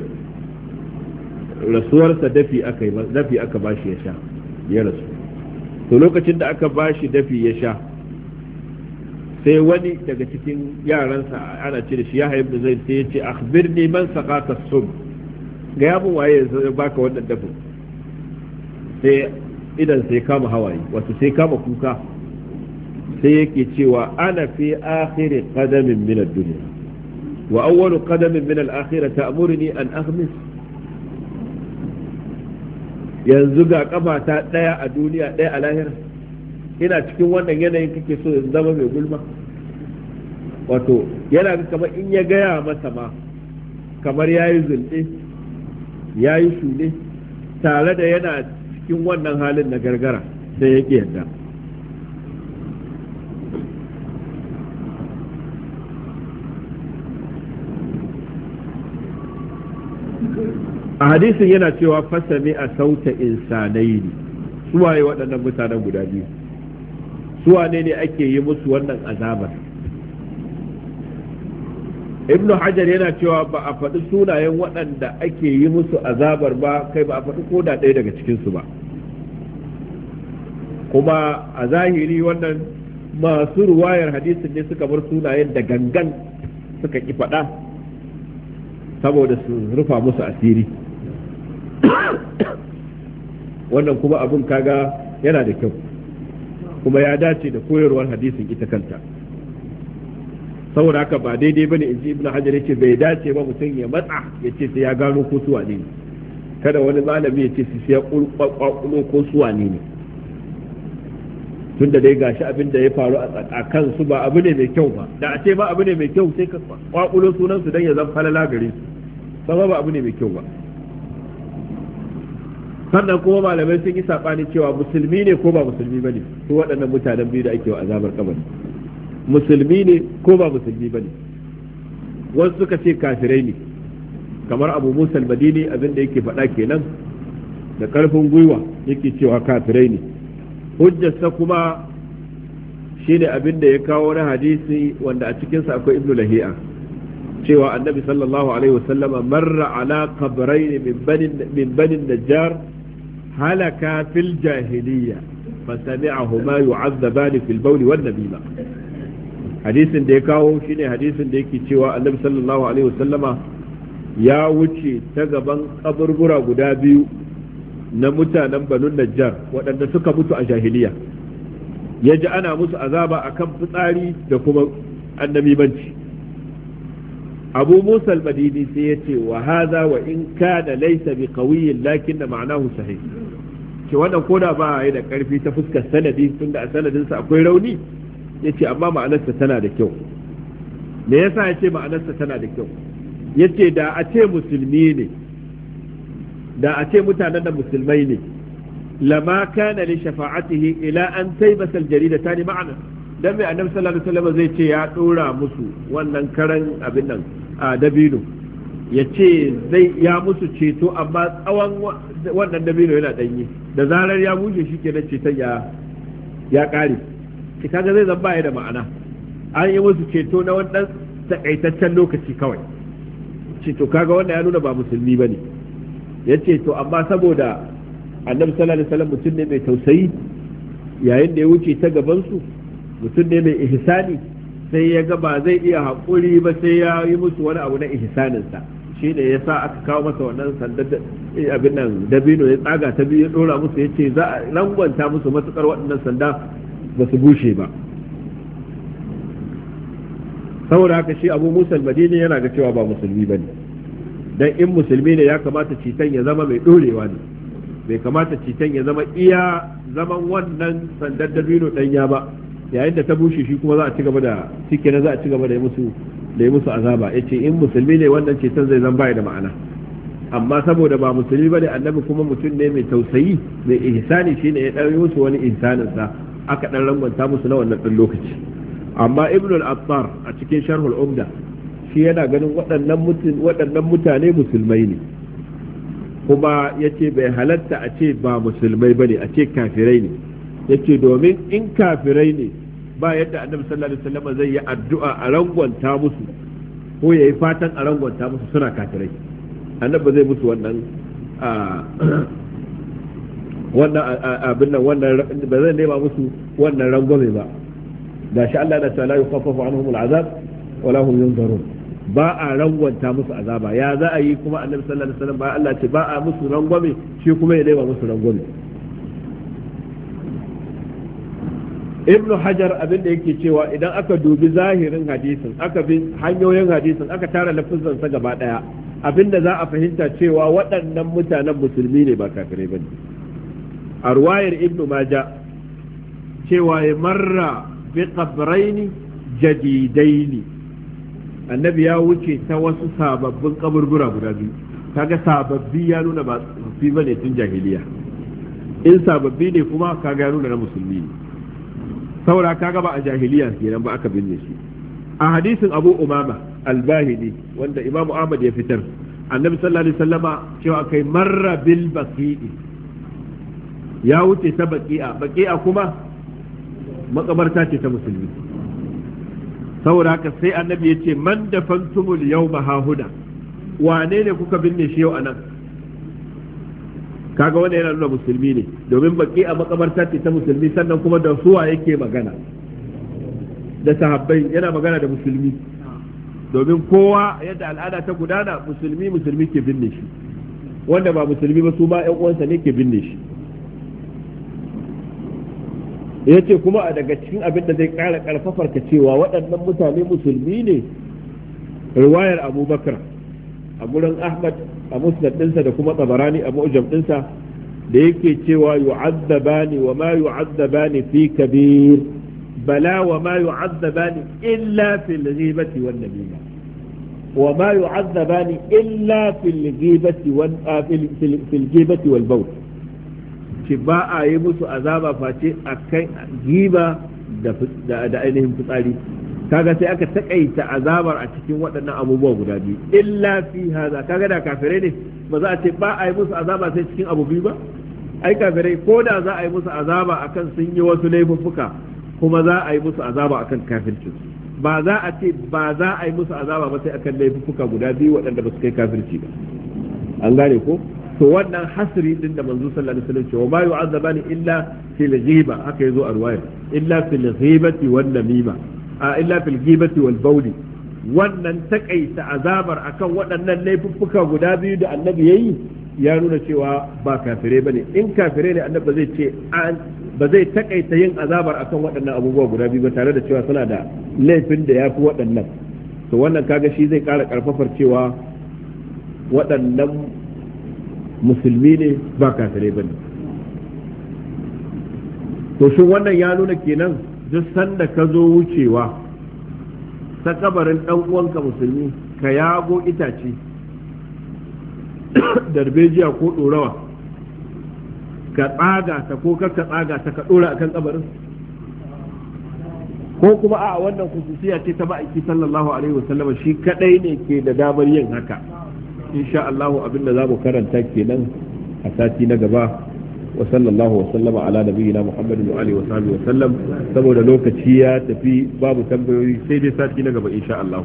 rasuwarsa dafi aka bashi ya sha ya rasu, to lokacin da aka bashi dafi ya sha sai wani daga cikin yaransa ana ce da shi ya ibn Zaid sai ya ce akhbirni man saqaka sum, ga ya mun waye ya baka wannan dafin. Sai idan sai kama hawaye wato sai kama kuka sai yake cewa ana fi akhiri qadamin min ad-dunya wa awwalu qadamin min al-akhirah ta'muruni an aghmis. Yanzu ga kafata ɗaya a duniya ɗaya a lahira, ina cikin wannan yanayin kake so in zama mai gulma? Wato yana kamar in ya gaya masa ma kamar ya yi zulɗe ya yi shule tare da yana cikin wannan halin na gargara sai ya ƙi yadda. A hadisin yana cewa fasami a sauta insanai ne, suwaye waɗannan mutanen guda biyu, suwane ne ake yi musu wannan azabar. Ibn Hajar yana cewa ba a faɗi sunayen waɗanda ake yi musu azabar ba, kai ba a faɗi ko da ɗaya daga cikinsu ba, kuma a zahiri wannan masu ruwayar hadisin ne suka bar sunayen da gangan suka ki faɗa saboda su rufa musu asiri. Wannan kuma abin kaga yana da kyau kuma ya dace da koyarwar hadisin ita kanta. Saboda haka ba daidai bane in ji Ibn Hajar yace bai dace ba mutum ya matsa ya ce sai ya gano ko suwa ne, kada wani malami ya ce sai ya kulkulo ko suwa ne, tunda dai gashi abin da ya faru a kansu ba abu ne mai kyau ba. Da a ce ba abu ne mai kyau sai ka kwakulo sunan su dan ya zama falala gare su, ba abu ne mai kyau ba. Sannan kuma malamai sun yi sabani cewa musulmi ne ko ba musulmi bane su waɗannan mutanen biyu da ake wa azabar kabari, musulmi ne ko ba musulmi bane. Wasu suka ce kafirai ne, kamar Abu Musa al-Madini abin da yake faɗa kenan da ƙarfin gwiwa yake cewa kafirai ne. Hujjarsa kuma shine abin da ya kawo na hadisi wanda a cikinsa akwai Ibn Lahi'a, cewa annabi sallallahu alaihi wasallama marra ala qabrayn min bani najjar halaka fil jahiliya fasami'ahuma yu'azzabani fil bawl wan nabila. Hadisin da ya kawo shine hadisin da yake cewa annabi sallallahu alaihi wasallama ya wuce ta gaban kaburbura guda biyu na mutanen banu najjar waɗanda suka mutu a jahiliya, ya ji ana musu azaba akan fitsari da kuma annabimanci. Abu Musa al-Madini sai ya ce wa hadha wa in kana laysa bi qawiyyin lakin ma'nahu sahih, ce wannan koda ba ya da karfi ta fuskar sanadi tunda a sanadinsa akwai rauni, yace amma ma'anarsa tana da kyau. Me yasa yace ma'anarsa tana da kyau? Yace da a ce musulmi ne, da a ce mutanen da musulmai ne, lama kana li shafa'atihi ila an taybasa al-jaridatan ma'ana. Dan mai annabi sallallahu alaihi wasallam zai ce ya dora musu wannan karan abin nan a dabino, ya ce zai ya musu ceto amma tsawon wannan dabino yana danyi, da zarar ya bushe shi kenan ceton ya kare. Ki kaga zai zan baya da ma'ana, an yi musu ceto na wannan takaitaccen lokaci kawai. Ceto kaga wannan ya nuna ba musulmi bane. Ya ce to amma saboda annabi sallallahu alaihi wasallam mutum ne mai tausayi, yayin da ya wuce ta gaban su mutum ne mai ihsani, sai ya ga ba zai iya haƙuri ba sai ya yi musu wani abu na ihsaninsa, shi ne ya sa aka kawo masa wannan sandar abin nan dabino ya tsaga ta biyu ya ɗora musu, ya ce za a rangwanta musu matuƙar waɗannan sanda ba su bushe ba. Saboda haka shi Abu Musa al-Madini yana ga cewa ba musulmi ba ne, dan in musulmi ne ya kamata citan ya zama mai ɗorewa ne, bai kamata citan ya zama iya zaman wannan sandar dabino ɗanya ba, yayin da ta bushe shi kuma za a ci gaba da cike na za a ci gaba da yi musu azaba. Yace in musulmi ne wannan ceton zai zan bai da ma'ana, amma saboda ba musulmi bane annabi kuma mutum ne mai tausayi mai ihsani, shine ya dan musu wani ihsanin sa aka dan rangwanta musu na wannan dan lokaci. Amma Ibn al-Attar a cikin Sharh al-Umda shi yana ganin waɗannan mutane musulmai ne, kuma yace bai halatta a ce ba musulmai bane, a ce kafirai ne. Yace domin in kafirai ne ba yadda annabi sallallahu alaihi wasallam zai yi addu'a a rangwanta musu ko yayi fatan a rangwanta musu suna kafirai. Annabi zai musu wannan abin nan wannan ba zai nema musu wannan rangwame ba. Gashi Allah da ta'ala yukaffafu anhum al'azab wala hum yunzarun, ba a rangwanta musu azaba. Ya za a yi kuma annabi sallallahu alaihi wasallam ba Allah ce ba a musu rangwame shi kuma ya nema musu rangwame. Ibn Hajar abin da yake cewa idan aka dubi zahirin hadisin, aka bi hanyoyin hadisin, aka tara lafazan sa gaba daya, abin da za a fahimta cewa waɗannan mutanen musulmi ne ba kafirai bane. A ruwayar Ibn Majah cewa ya marra bi qabraini jadidaini, annabi ya wuce ta wasu sababbin kaburbura guda biyu. Kaga sababbi ya nuna ba fi bane tun jahiliya, in sababbi ne kuma kaga ya nuna na musulmi ne. Saura kaga ba a jahiliya kenan ba aka binne shi. A hadisin Abu Umama al-Bahili wanda Imam Ahmad ya fitar, annabi sallallahu alaihi wasallama cewa kai marra bil baqi'i, ya wuce ta baqi'a kuma makabarta ce ta musulmi. Saboda haka sai annabi ya ce man dafantumul yawma hahuda, wane ne kuka binne shi yau anan? Kaga wanda yana nuna musulmi ne, domin baki a makabarta ce ta musulmi, sannan kuma da suwa yake magana, da sahabbai, yana magana da musulmi. domin kowa yadda al'ada ta gudana musulmi ke binne shi, wanda ba musulmi ba su ma ƴan uwansa ne ke binne shi. yace kuma a daga cikin abin da zai ƙara ƙarfafar ka cewa waɗannan mutane musulmi ne, riwayar abubakar a gurin ahmad a musnad ɗinsa da kuma tabarani a mu'jam ɗinsa da yake cewa yu'azzabani wa ma yu'azzabani fi kabir bala wa ma yu'azzabani illa fil ghibati wan namima wa ma yu'azzabani illa fil ghibati wan fil ghibati wal bawl ce ba a yi musu azaba face akan giba da ainihin fitsari. kaga sai aka takaita azabar a cikin waɗannan abubuwa guda biyu, illa fi haza. kaga da kafirai ne ba za a ce ba a yi musu azaba sai cikin abu biyu ba. ai kafirai ko da za a yi musu azaba akan sun yi wasu laifuffuka kuma za a yi musu azaba akan kafirci, ba za a ce ba za a yi musu azaba ba sai akan laifuffuka guda biyu waɗanda ba su kai kafirci ba. an gane ko? to wannan hasri din da manzo sallallahu alaihi wasallam ce wa ma yu'azzabani illa fil ghiba, haka yazo a ruwaya, illa fil ghibati wan namima illa fil ghibati wal bawli. wannan takaita azabar akan waɗannan laifuffuka guda biyu da annabi yayi ya nuna cewa ba kafirai bane. in kafirai ne annabi zai ce ba zai takaita yin azabar akan waɗannan abubuwa guda biyu ba tare da cewa suna da laifin da yafi waɗannan. to wannan kaga shi zai ƙara ƙarfafar cewa waɗannan musulmi ne ba kafirai bane. to shin wannan ya nuna kenan duk sanda ka zo wucewa ta kabarin dan uwanka musulmi ka yago itace darbejiya ko dorawa ka tsaga ta ko ka tsaga ta ka dora akan kabarin, ko kuma a wannan khususiya ce ta ma'aiki sallallahu alaihi wasallam shi kadai ne ke da damar yin haka. insha Allah abinda za mu karanta kenan a sati na gaba. وصلى الله وسلم على نبينا محمد وآله وصحبه وسلم. saboda lokaci ya tafi babu tambayoyi sai dai sati na gaba insha Allah.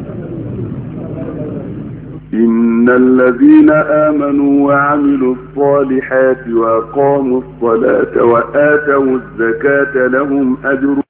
إن الذين آمنوا وعملوا الصالحات وأقاموا الصلاة وآتوا الزكاة لهم أجر